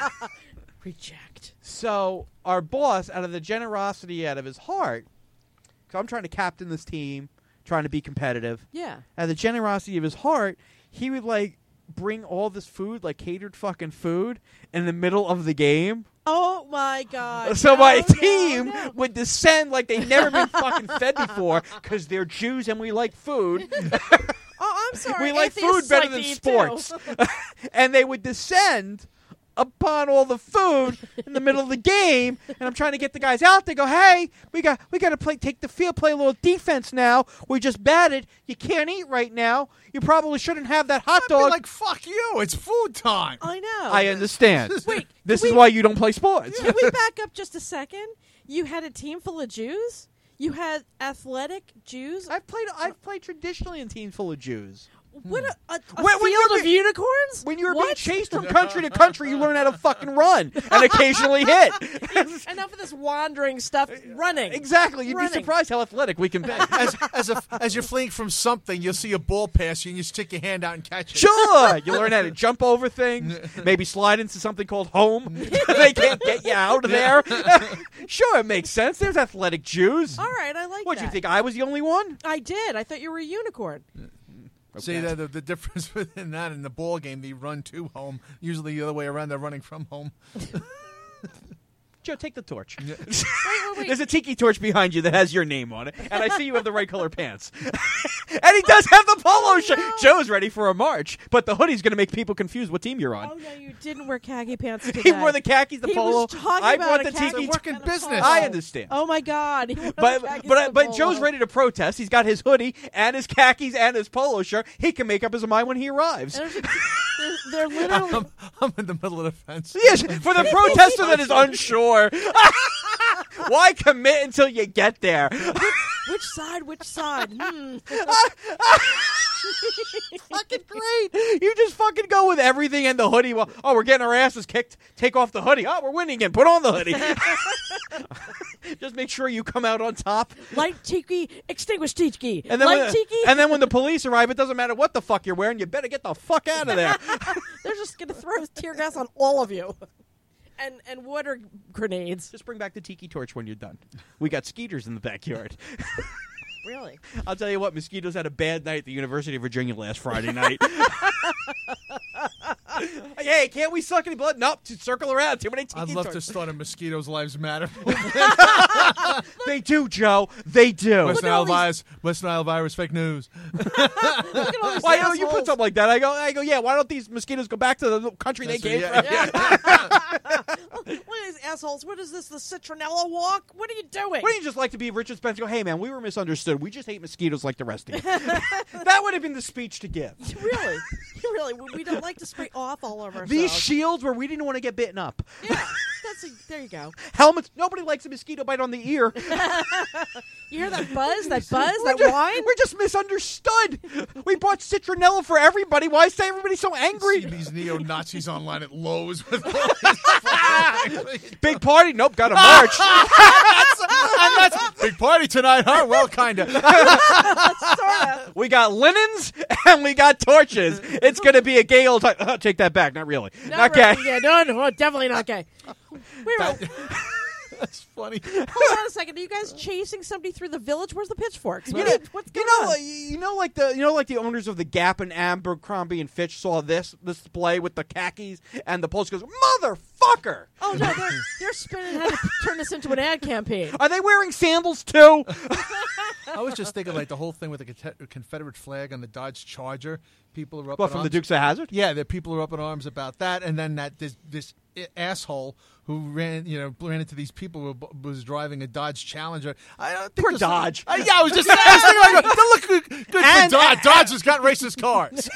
Reject. So our boss, out of the generosity out of his heart, because I'm trying to captain this team, trying to be competitive, Yeah. out of the generosity of his heart, he would bring all this food, catered fucking food, in the middle of the game. Oh my God. So No, my no, team no. would descend like they'd never been fucking fed before because they're Jews and we like food. Oh, I'm sorry. We like Atheists food better like than to eat sports. too. And they would descend upon all the food in the middle of the game, and I'm trying to get the guys out. They go, "Hey, we got to take the field, play a little defense now. We just batted. You can't eat right now. You probably shouldn't have that hot I'd be dog." like, fuck you. It's food time. I know. I understand. Wait, This can is we- why you don't play sports. Can we back up just a second? You had a team full of Jews? You had athletic Jews? I've played traditionally in teams full of Jews. What a When field you're of be- unicorns? When you're What? being chased from country to country, you learn how to fucking run and occasionally hit. Enough of this wandering stuff. Running. Exactly. You'd Running. be surprised how athletic we can be. As you're fleeing from something, you'll see a ball pass you, and you stick your hand out and catch it. Sure. You learn how to jump over things, maybe slide into something called home. They can't get you out of there. Sure, it makes sense. There's athletic Jews. All right, I like What, that. you think I was the only one? I did. I thought you were a unicorn. See the difference within that and the ball game, they run to home. Usually the other way around, they're running from home. Joe, take the torch. Wait. There's a tiki torch behind you that has your name on it, and I see you have the right color pants. And he does have the polo shirt. Joe's ready for a march, but the hoodie's going to make people confused what team you're on. Oh, no, you didn't wear khaki pants today. He wore the khakis, the He polo. was talking I about brought a the khaki tiki. Working and a business. polo. I understand. Oh, my God. He wore the But khakis but and but the Joe's polo. ready to protest. He's got his hoodie and his khakis and his polo shirt. He can make up his mind when he arrives. And they're literally... I'm in the middle of the fence. Yes, for the protester that is unsure. Why commit until you get there? Which side? Which side? Fucking great. You just fucking go with everything and the hoodie. Well, we're getting our asses kicked. Take off the hoodie. Oh, we're winning again. Put on the hoodie. Just make sure you come out on top. Light tiki, extinguish tiki. And then, Light tiki. and then when the police arrive, it doesn't matter what the fuck you're wearing. You better get the fuck out of there. They're just going to throw tear gas on all of you. And water grenades. Just bring back the tiki torch when you're done. We got skeeters in the backyard. Really? I'll tell you what, mosquitoes had a bad night at the University of Virginia last Friday night. Hey, can't we suck any blood? Nope, just circle around. Too many tiki I'd love to torches. start a Mosquitoes Lives Matter. They do, Joe. They do. West Nile virus, fake news. Look at all these Why don't you assholes. put something like that? I go. Yeah. Why don't these mosquitoes go back to the country they came from? Look at these assholes. What is this? The Citronella walk? What are you doing? Wouldn't you just like to be Richard Spencer? Go, hey man, we were misunderstood. We just hate mosquitoes like the rest of you. That would have been the speech to give. Really, we don't like to spray off all over ourselves. These shields where we didn't want to get bitten up. Yeah, there you go. Helmets. Nobody likes a mosquito bite on the ear. You hear that buzz? That whine? We're just misunderstood. We bought citronella for everybody. Why is everybody so angry? See these neo-Nazis online at Lowe's with all these Big party? Nope, got a march. that's big party tonight, huh? Well, kind of. Sorta. We got linens and we got torches. It's going to be a gay old time. Take that back. Not really. Not gay. Really. Yeah, no, definitely not gay. Wait a minute. That's funny. Hold on a second. Are you guys chasing somebody through the village? Where's the pitchforks? What's going on? Like the owners of the Gap and Abercrombie and Fitch saw this display with the khakis and the post goes, motherfucker! Oh no, they're spinning how to turn this into an ad campaign. Are they wearing sandals too? I was just thinking like the whole thing with the Confederate flag on the Dodge Charger. People are up. Well, in from arms. the Dukes of Hazzard? Yeah, the people are up in arms about that, and then this asshole who ran into these people who was driving a Dodge Challenger. I don't think Poor Dodge. I was just saying, look good for Dodge. Dodge has got racist cars.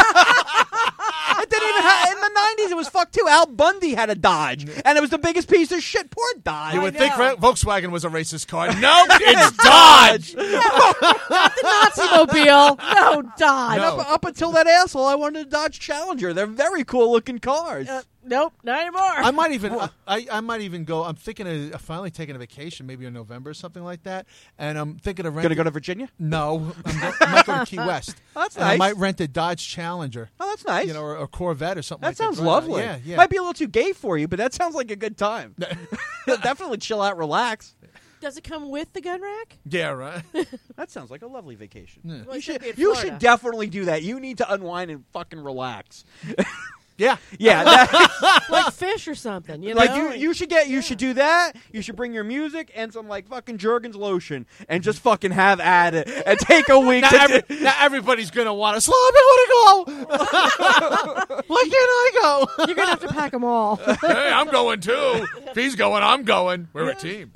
It didn't even in the 90s, it was fucked too. Al Bundy had a Dodge, and it was the biggest piece of shit. Poor Dodge. You would think Volkswagen was a racist car. No, it's Dodge. Not the Nazi mobile. No, Dodge. No. Up until that asshole, I wanted a Dodge Challenger. They're very cool looking cars. Nope, not anymore. I might even I might even go. I'm thinking of finally taking a vacation, maybe in November or something like that. And I'm thinking of renting. Gonna go to Virginia? No, I might go to Key West. Oh, that's And nice. I might rent a Dodge Challenger. Oh, that's nice. Or a Corvette or something. That like sounds that. lovely. Yeah. Might be a little too gay for you, but that sounds like a good time. Definitely chill out, relax. Does it come with the gun rack? Yeah, right. That sounds like a lovely vacation. Yeah. Well, it should be in You Florida. should definitely do that. You need to unwind and fucking relax. Yeah. Yeah. like fish or something. You know, Like you should do that. You should bring your music and some like fucking Jergens lotion and just fucking have at it and take a week. Now everybody's gonna want to. Slow, I want to go. Why can't I go? You're gonna have to pack them all. Hey, I'm going too. If he's going, I'm going. We're a team.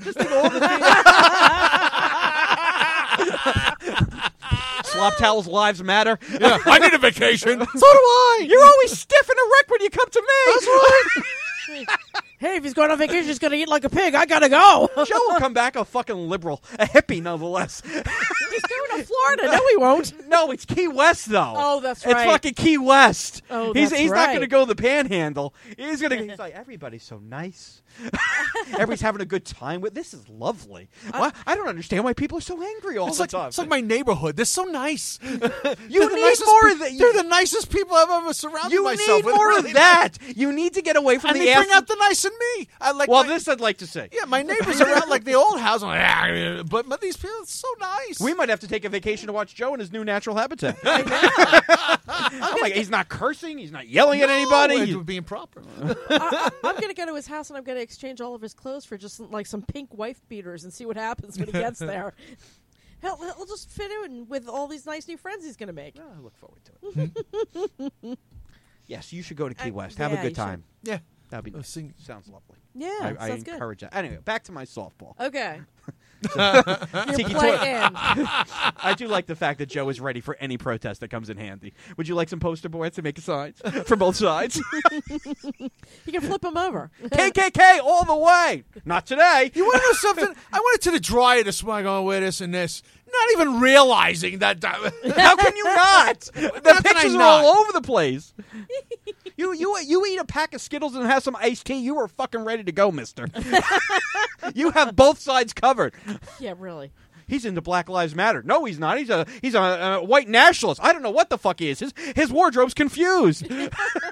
Slop towels lives matter. Yeah, I need a vacation. So do I. You're always stiff and erect when you come to me. That's right. Hey, if he's going on vacation, he's gonna eat like a pig. I gotta go. Joe will come back a fucking liberal, a hippie nonetheless. He's going to Florida. No, he won't. No, it's Key West though. Oh, that's It's right. fucking Key West. Oh, he's that's not right. going to go the Panhandle. He's like everybody's so nice. Everybody's having a good time with. This is lovely. I don't understand why people are so angry all the time. It's like my neighborhood. They're so nice. You They're the need nicest more of that. They're the nicest people I've ever surrounded You myself need with. more Really of that. You need to get away from And the they bring ass. out the nice in me. I like. Well, my, this I'd like to say. Yeah, my neighbors are out like the old house. I'm like, but these people are so nice. We might have to take a vacation to watch Joe in his new natural habitat. I'm like, he's not cursing. He's not yelling at anybody. We're being proper. I'm gonna go to his house and I'm gonna exchange all of his clothes for just like some pink wife beaters and see what happens when he gets there. He'll just fit in with all these nice new friends he's gonna make. I look forward to it. Yes, you should go to Key West. Have yeah, a good you time. Yeah. That'd be nice. Sing- Sounds lovely. Yeah, I sounds good. encourage that. Anyway, back to my softball. Okay. Tiki Play toy- in. I do like the fact that Joe is ready for any protest that comes in handy. Would you like some poster boards to make signs from both sides? You can flip them over. KKK all the way. Not today. You want to know something? I went to the dryer this morning going, wear this and this. Not even realizing that. How can you not? The How can pictures I are not? all over the place. You eat a pack of Skittles and have some iced tea, you are fucking ready to go, mister. You have both sides covered. Yeah, really. He's into Black Lives Matter. No, he's not. He's a white nationalist. I don't know what the fuck he is. His wardrobe's confused.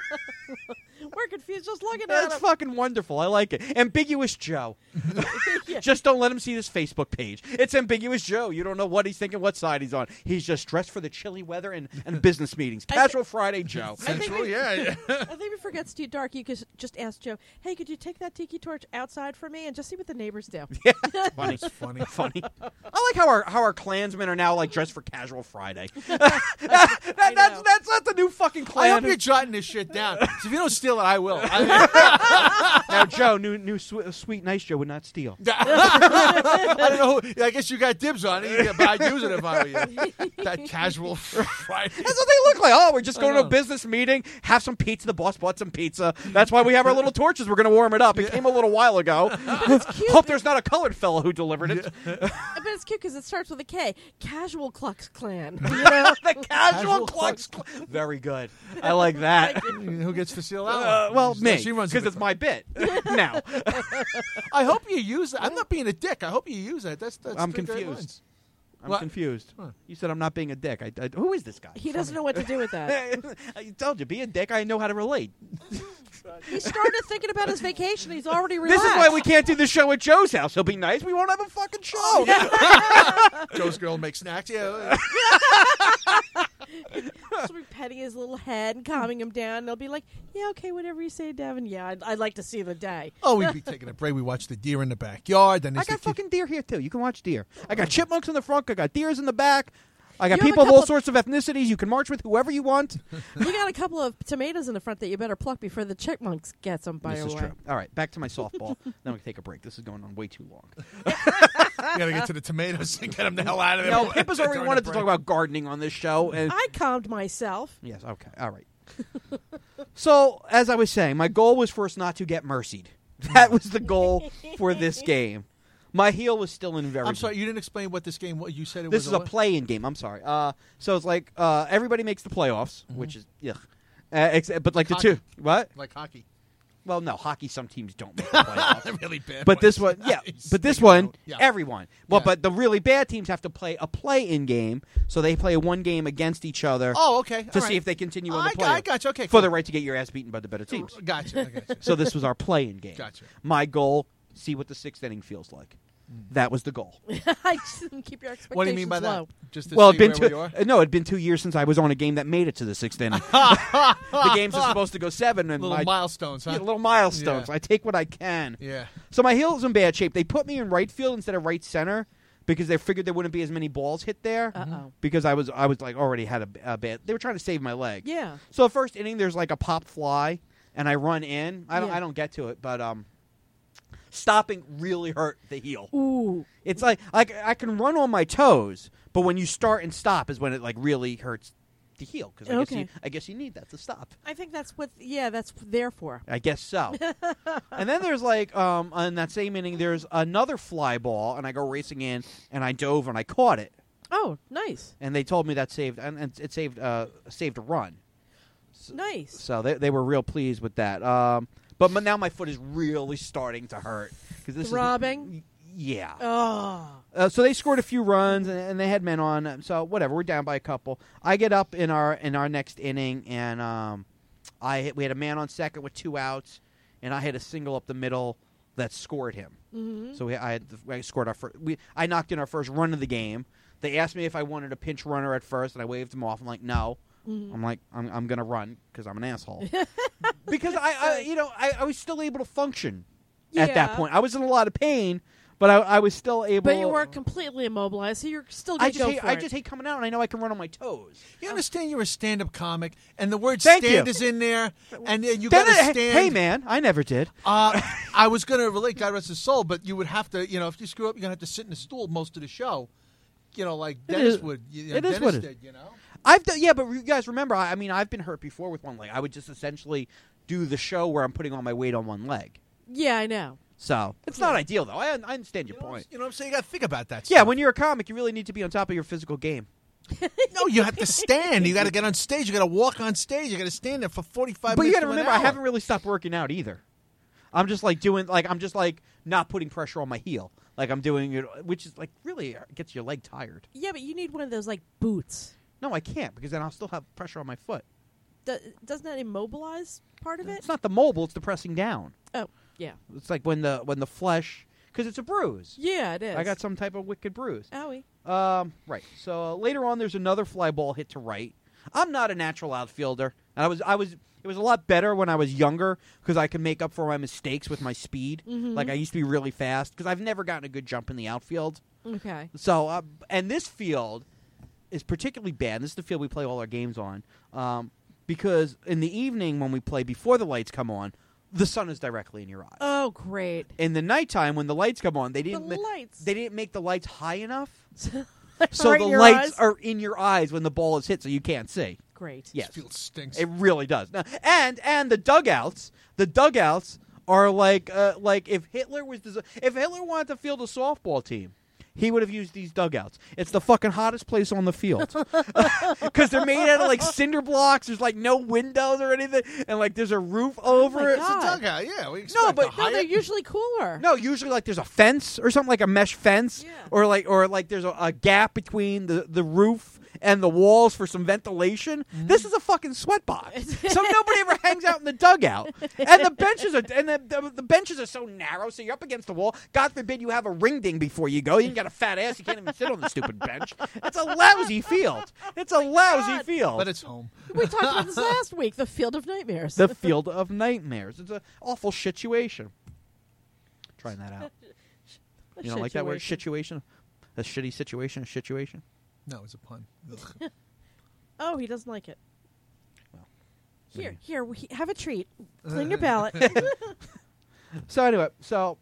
We're confused just looking at That's him. fucking wonderful. I like it. Ambiguous Joe. Just don't let him see this Facebook page. It's ambiguous Joe. You don't know what he's thinking, what side he's on. He's just dressed for the chilly weather and business meetings. Casual Friday Joe. Central, yeah. I think before it gets too dark, you could just ask Joe, hey, could you take that tiki torch outside for me and just see what the neighbors do? Funny. It's funny. Funny. I like how our Klansmen are now like dressed for Casual Friday. That's a new fucking I Klan. hope you're jotting this shit down. So if you don't steal it, I will. Now, Joe, new sweet, nice Joe would not steal. I don't know. I guess you got dibs on it, but I'd use it if I were you. That Casual Friday. That's what they look like. Oh, we're just going to a business meeting, have some pizza. The boss bought some pizza. That's why we have our little torches. We're going to warm it up. It came a little while ago. Hope there's not a colored fellow who delivered it. But it's cute because it starts with a K. Casual Klux Klan. You know? The Casual Klux Klan. Very good. I like that. Who gets to steal that one? Well, me, She runs because the- it's my bit. Now, I hope you use it. I'm not being a dick. I hope you use it. That's I'm the great confused. lines. I'm What? confused. Huh. You said I'm not being a dick. Who is this guy? He doesn't know what to do with that. I told you, be a dick. I know how to relate. He started thinking about his vacation. He's already relaxed. This is why we can't do the show at Joe's house. He'll be nice. We won't have a fucking show. Joe's girl makes snacks. Yeah. So we're petting his little head and calming him down. And they'll be like, yeah, okay, whatever you say, Devin. Yeah, I'd like to see the day. Oh, we'd be taking a break. We watch the deer in the backyard. Then I got fucking deer here, too. You can watch deer. I got chipmunks in the front. I got deers in the back. I got You have a people of couple all of- sorts of ethnicities. You can march with whoever you want. You got a couple of tomatoes in the front that you better pluck before the chipmunks get them, by This the is way. true. All right, back to my softball. Then we can take a break. This is going on way too long. You got to get to the tomatoes and get them the hell out of there. No, Pippa's already During wanted the to talk break. about gardening on this show. And I calmed myself. yes, okay, all right. So, as I was saying, my goal was for us not to get mercied. That was the goal for this game. My heel was still in very. I'm sorry, you didn't explain what this game. What you said it This was. is a play-in game. I'm sorry. So it's like everybody makes the playoffs, which is but like Hockey. the two what? like hockey. Well, no, hockey. Some teams don't make the playoffs. Really bad. But this one, yeah. But this one, Yeah. everyone. Well, Yeah. but the really bad teams have to play a play-in game, so they play one game against each other Oh, okay. to see if they continue on the I playoffs. got you. Okay. For the right to get your ass beaten by the better teams. Gotcha. I got you. So this was our play-in game. Gotcha. My goal: see what the sixth inning feels like. That was the goal. I just didn't keep your expectations What do you mean by low. that? Just to Well, see it'd been where we are? no, it'd been 2 years since I was on a game that made it to the sixth inning. The games are supposed to go seven, and Little my milestones, huh? yeah, little milestones. Yeah. I take what I can. Yeah. So my heel's in bad shape. They put me in right field instead of right center because they figured there wouldn't be as many balls hit there. Uh-oh. Because I was like already had a bad. They were trying to save my leg. Yeah. So first inning, there's like a pop fly, and I run in. Yeah. I don't get to it, but stopping really hurt the heel. Ooh. It's like I can run on my toes, but when you start and stop is when it like really hurts the heel because Okay. I guess you need that to stop. I think that's what, that's there for. I guess so. And then there's like on that same inning there's another fly ball and I go racing in and I dove and I caught it Oh, nice. and they told me that saved and it saved a run. Nice. So they were real pleased with that. But now my foot is really starting to hurt because this Throbbing? yeah. Oh. So they scored a few runs and they had men on. So whatever, we're down by a couple. I get up in our next inning and we had a man on second with 2 outs, and I hit a single up the middle that scored him. Mm-hmm. So I scored our first. I knocked in our first run of the game. They asked me if I wanted a pinch runner at first, and I waved them off. I'm like, no. Mm-hmm. I'm like, I'm gonna run because I'm an asshole. Because I was still able to function at that Yeah. point. I was in a lot of pain, but I was still able. But you weren't completely immobilized, so you're still going to go for I it. just hate coming out, and I know I can run on my toes. You understand you're a stand-up comic, and the word Thank stand you. is in there, and you Then got to it- stand. Hey, man, I never did. I was going to relate, God rest his soul, but you would have to, if you screw up, you're going to have to sit in a stool most of the show, like It Dennis is- would. it is Dennis what it- did, I've done, yeah, but you guys remember? I've been hurt before with one leg. I would just essentially do the show where I'm putting all my weight on one leg. Yeah, I know. So it's not ideal, though. I understand your point. You know what I'm saying? You got to think about that. Yeah, stuff. when you're a comic, you really need to be on top of your physical game. No, you have to stand. You got to get on stage. You got to walk on stage. You got to stand there for 45 But you minutes. got to to an remember, I hour. haven't really stopped working out either. I'm just like not putting pressure on my heel. Like I'm doing it, which is like really gets your leg tired. Yeah, but you need one of those, like, boots. No, I can't because then I'll still have pressure on my foot. Doesn't that immobilize part of it? It's not the mobile; it's the pressing down. Oh, yeah. It's like when the flesh because it's a bruise. Yeah, it is. I got some type of wicked bruise. Owie. Right. So later on, there's another fly ball hit to right. I'm not a natural outfielder. And it was a lot better when I was younger because I could make up for my mistakes with my speed. Mm-hmm. Like I used to be really fast because I've never gotten a good jump in the outfield. Okay. So, and this field is particularly bad. This is the field we play all our games on because in the evening when we play before the lights come on, the sun is directly in your eyes. Oh, great. In the nighttime when the lights come on, they didn't make the lights high enough. So the lights are in your eyes when the ball is hit, so you can't see. Great. Yes, This field stinks. it really does. Now, and the dugouts are like if Hitler wanted to field a softball team, he would have used these dugouts. It's the fucking hottest place on the field because they're made out of like cinder blocks. There's like no windows or anything, and like there's a roof over it. It's a dugout, yeah. We expect No, but- No, they're usually cooler. No, usually like there's a fence or something like a mesh fence, Yeah. or like there's a gap between the roof and the walls for some ventilation. This is a fucking sweat box. So nobody ever hangs out in the dugout, and the benches are so narrow, so you're up against the wall. God forbid you have a ring ding before you go. You got a fat ass. You can't even sit on the stupid bench. It's a lousy field. It's a lousy field. But it's home. We talked about this last week. The Field of Nightmares. The field of nightmares. It's an awful situation. Trying that out. You don't like that word? Situation? A shitty situation? A situation? No, it's a pun. Ugh. Oh, he doesn't like it. Well, Here, have a treat. Clean your palate. So anyway, so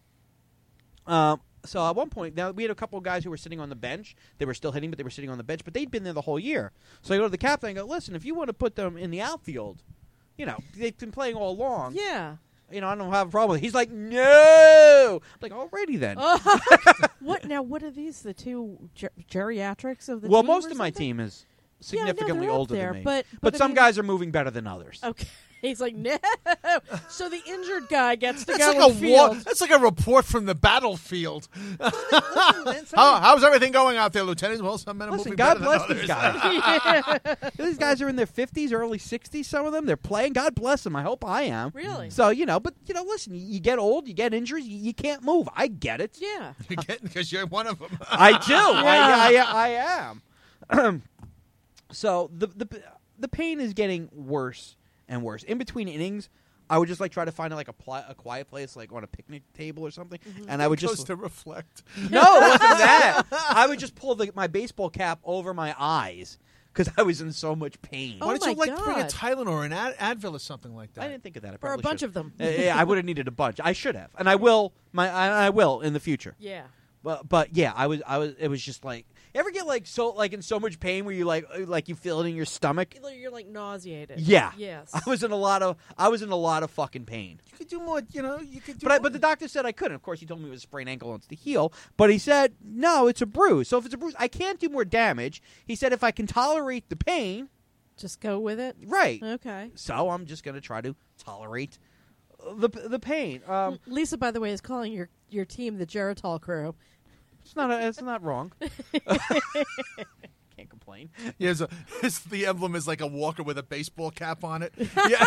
at one point, now we had a couple of guys who were sitting on the bench. They were still hitting, but they were sitting on the bench. But they'd been there the whole year. So I go to the captain and go, listen, if you want to put them in the outfield, they've been playing all along. Yeah. I don't have a problem with it. He's like, no. I'm like, alrighty then. What now? What are these? The two geriatrics of the Well, team most or of my something? team is Yeah, I know significantly they're up older there, than me. but I some mean- guys are moving better than others. Okay. He's like, no. So the injured guy gets to That's go like in a war. field. That's like a report from the battlefield. How's everything going out there, Lieutenant? Well, some men are Listen, moving God better bless than these others. guys. These guys are in their 50s, early 60s, some of them. They're playing. God bless them. I hope I am. Really? So, listen, you get old, you get injuries, you can't move. I get it. Yeah. Because you're one of them. I do. Yeah. I am. So the pain is getting worse and worse. In between innings, I would just try to find a quiet place, like on a picnic table or something, and I would Goes just to reflect. no, it wasn't that. I would just pull my baseball cap over my eyes because I was in so much pain. Oh Why don't you my bring a God. Tylenol or an Advil or something like that? I didn't think of that. I Or a probably bunch should. of them. Yeah, I would have needed a bunch. I should have, and I will. I will in the future. Yeah. But yeah, I was. It was just like, you ever get in so much pain where you like you feel it in your stomach? You're like nauseated. Yeah. Yes. I was in a lot of fucking pain. You could do more. You could do. But the doctor said I couldn't. Of course, he told me it was a sprained ankle and it's to heal. But he said no, it's a bruise. So if it's a bruise, I can't do more damage. He said if I can tolerate the pain, Just go with it. right. Okay. So I'm just going to try to tolerate the pain. Lisa, by the way, is calling your team the Geritol crew. It's not wrong. Can't complain. Yeah, the emblem is like a walker with a baseball cap on it. Yeah.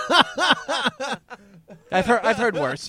I've heard worse.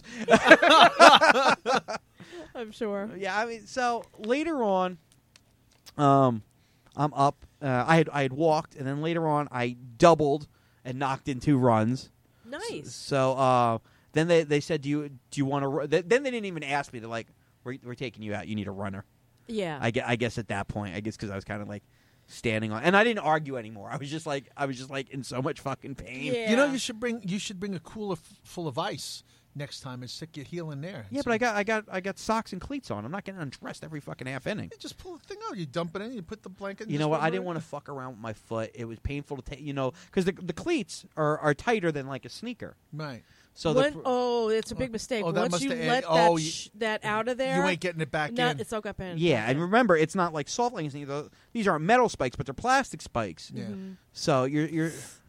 I'm sure. Yeah, I mean, so later on, I'm up. I had walked, and then later on, I doubled and knocked in 2 runs. Nice. So then they said, "Do you want to?" Then they didn't even ask me. They're like, "We're taking you out. You need a runner." Yeah. I guess at that point, because I was kind of like standing on, and I didn't argue anymore. I was just like in so much fucking pain. Yeah. You should bring a cooler full of ice next time and stick your heel in there. Yeah, So but I got socks and cleats on. I'm not getting undressed every fucking half inning. you just pull the thing out. You dump it in. You put the blanket. and You just know what? rub I it didn't in. want to fuck around with my foot. It was painful to take, because the cleats are tighter than like a sneaker. Right. So it's a big mistake. Oh, that Once must you have let added- that out of there, You ain't getting it back no, in. it's all up in. yeah, and remember, it's not like soft lanes. These aren't metal spikes, but they're plastic spikes. Yeah. Mm-hmm. So you're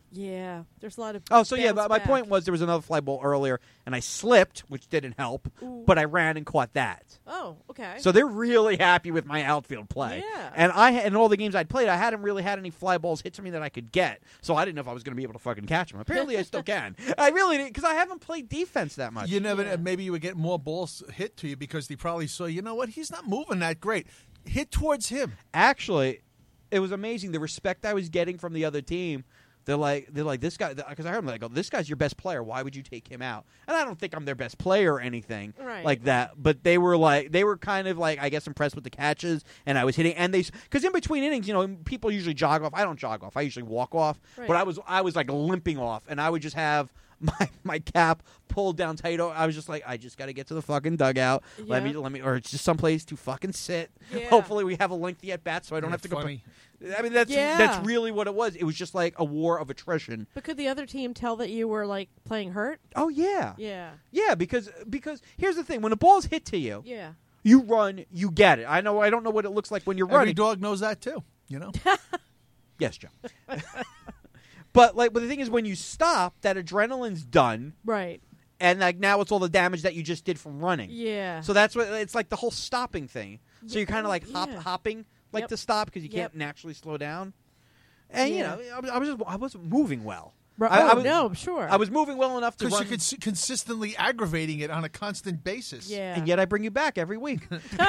Yeah, there's a lot of. Oh, so yeah, bounce my back. point was there was another fly ball earlier, and I slipped, which didn't help, Ooh. but I ran and caught that. Oh, okay. So they're really happy with my outfield play. Yeah. And in all the games I'd played, I hadn't really had any fly balls hit to me that I could get. So I didn't know if I was going to be able to fucking catch them. Apparently I still can. I really didn't, because I haven't played defense that much. You never. Yeah. Maybe you would get more balls hit to you because they probably saw. You know what? He's not moving that great. Hit towards him. Actually, it was amazing the respect I was getting from the other team. They're like this guy, because I heard them. They go, this guy's your best player. Why would you take him out? And I don't think I'm their best player or anything Right. like that. But they were kind of like, I guess, impressed with the catches, and I was hitting. And because in between innings, people usually jog off. I don't jog off. I usually walk off. Right. But I was like limping off, and I would just have my cap pulled down tight. I was just like, I just got to get to the fucking dugout. Let Yeah. me, or it's just someplace to fucking sit. Yeah. Hopefully, we have a lengthy at bat, so I don't have to go. Funny. I mean, that's Yeah. really what it was. It was just like a war of attrition. But could the other team tell that you were like playing hurt? Oh yeah, Yeah. yeah. Because here's the thing: when a ball's hit to you, Yeah. you run, you get it. I don't know what it looks like when you're Every running. dog knows that too. You know. Yes, Joe. but the thing is, when you stop, that adrenaline's done, Right. and like now it's all the damage that you just did from running. Yeah. So that's what it's like, the whole stopping thing. So you're kind of like Yeah. hopping like Yep. to stop because you Yep. can't naturally slow down. And Yeah. I wasn't moving well. Right. I Oh, was- no, I'm sure. I was moving well enough to Because run. you're consistently aggravating it on a constant basis. Yeah. And yet I bring you back every week.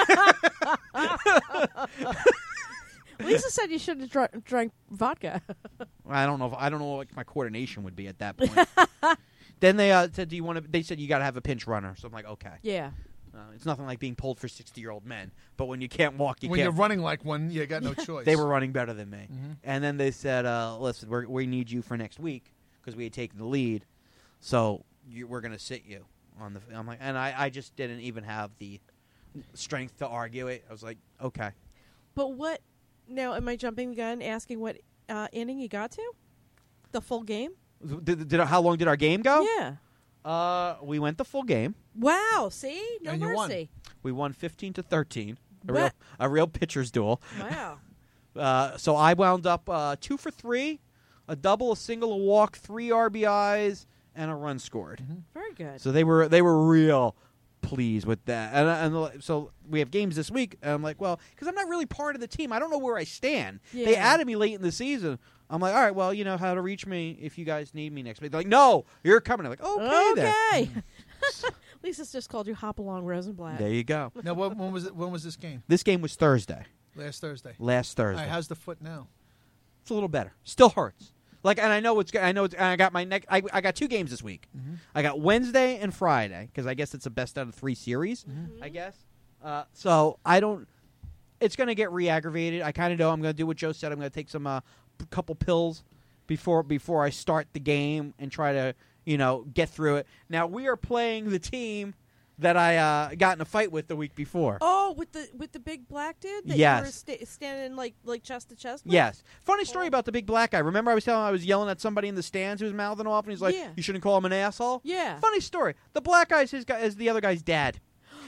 Lisa said you should have drank vodka. I don't know what my coordination would be at that point. Then they said, "Do you want to?" They said you got to have a pinch runner. So I'm like, okay. Yeah. It's nothing like being pulled for 60-year-old men, but when you can't walk, you When can't. you're running like one, you got no choice. They were running better than me. Mhm. And then they said, "Listen, we need you for next week because we had taken the lead, so we're going to sit you on the." I'm like, and I just didn't even have the strength to argue it. I was like, okay. But what? Now, am I jumping the gun asking what inning you got to? The full game? How long did our game go? Yeah. We went the full game. Wow. See? No And you won. mercy. We won 15-13. What? A real pitcher's duel. Wow. So I wound up 2 for 3, a double, a single, a walk, 3 RBIs, and a run scored. Very good. So they were real pleased with that. And so we have games this week. And I'm like, well, because I'm not really part of the team. I don't know where I stand. They Yeah. added me late in the season. I'm like, all right, well, you know how to reach me if you guys need me next week. They're like, no, you're coming. I'm like, okay, then. Okay. Lisa's just called you Hopalong Rosenblatt. There you go. Now, when was it? When was this game? This game was Thursday. Last Thursday. Last All Thursday. right, how's the foot now? It's a little better. Still hurts. Like, and I know it's. I got my neck. I got 2 games this week. Mm-hmm. I got Wednesday and Friday because I guess it's a best out of 3 series. Mm-hmm. I guess. So I don't. It's going to get re-aggravated. I kind of know I'm going to do what Joe said. I'm going to take some couple pills before I start the game and try to get through it. Now we are playing the team that I got in a fight with the week before. Oh, with the big black dude that Yes. you were standing like chest to chest with? Yes. Funny story about the big black guy. Remember I was yelling at somebody in the stands who was mouthing off, and he's like, Yeah. "You shouldn't call him an asshole." Yeah. Funny story. The black guy's is the other guy's dad.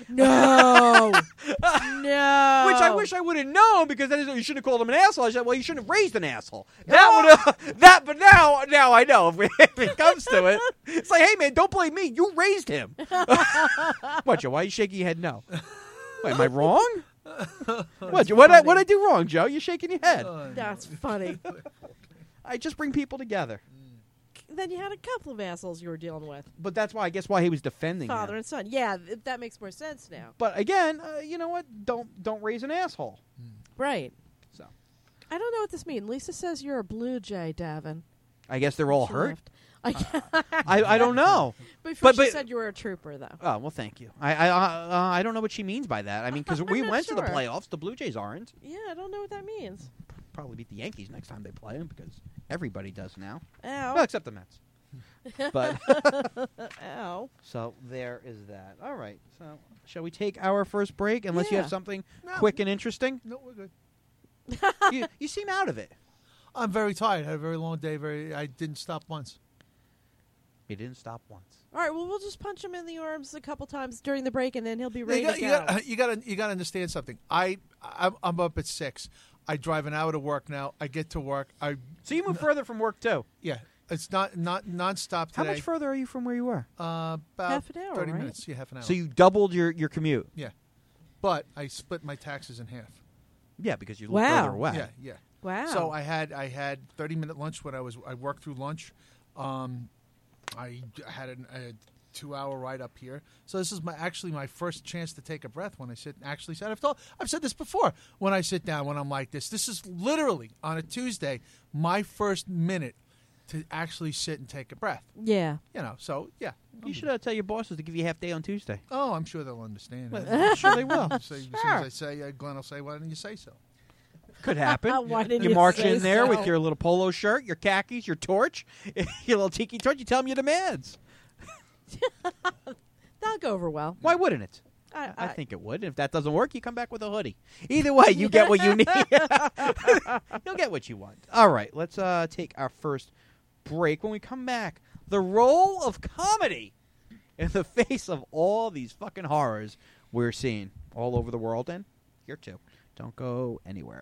No. No. Which I wish I would have known, because then you shouldn't have called him an asshole. I said, well, you shouldn't have raised an asshole. That would that. But now I know if it comes to it, it's like, hey man, don't blame me. You raised him. What, Joe? Why are you shaking your head? No. Wait, am I wrong? What I do wrong, Joe? You're shaking your head. That's funny. I just bring people together. Then you had a couple of assholes you were dealing with. But that's why I guess why he was defending Father him. and son. Yeah, that makes more sense now. But again, you know what? Don't raise an asshole. Right. So I don't know what this means. Lisa says you're a blue jay, Davin. I guess they're all She hurt. left. I don't know. Before but- she said you were a trooper, though. Oh well, thank you. I don't know what she means by that. I mean, because we I'm not went to the sure. playoffs. The Blue Jays aren't. Yeah, I don't know what that means. Probably beat the Yankees next time they play them, because everybody does now. Ow. Well, except the Mets. But Ow. so there is that. All right. So shall we take our first break? Unless you Yeah. have something No. quick and interesting. No, we're good. You seem out of it. I'm very tired. I had a very long day. I didn't stop once. You didn't stop once. All right, well, we'll just punch him in the arms a couple times during the break, and then he'll be You ready got, to you, go. got, you got you got to understand something. I'm up at 6. I drive an hour to work now. I get to work. So you move further from work too. Yeah. It's not nonstop How today. much further are you from where you were? About Half an hour, 30 right? minutes. Yeah, half an hour. So you doubled your commute. Yeah. But I split my taxes in half. Yeah, because you live Wow. further away. Yeah. Wow. So I had 30-minute lunch when I worked through lunch. I had a 2-hour ride up here. So this is my first chance to take a breath when I sit. Actually, I've said this before. When I sit down, when I'm like this is literally on a Tuesday my first minute to actually sit and take a breath. yeah. So yeah. You should tell your bosses to give you a half day on Tuesday. Oh, I'm sure they'll understand. I'm sure they will. So as soon as I say, Glenn will say, "Why didn't you say so?" Could happen. Why didn't you you march say in there so? with your little polo shirt, your khakis, your torch, your little tiki torch. You tell them your demands. That'll go over well. Why wouldn't it? I I think it would. If that doesn't work, you come back with a hoodie. Either way, you get what you need. You'll get what you want. All right, let's take our first break. When we come back, the role of comedy in the face of all these fucking horrors we're seeing all over the world and here too. Don't go anywhere.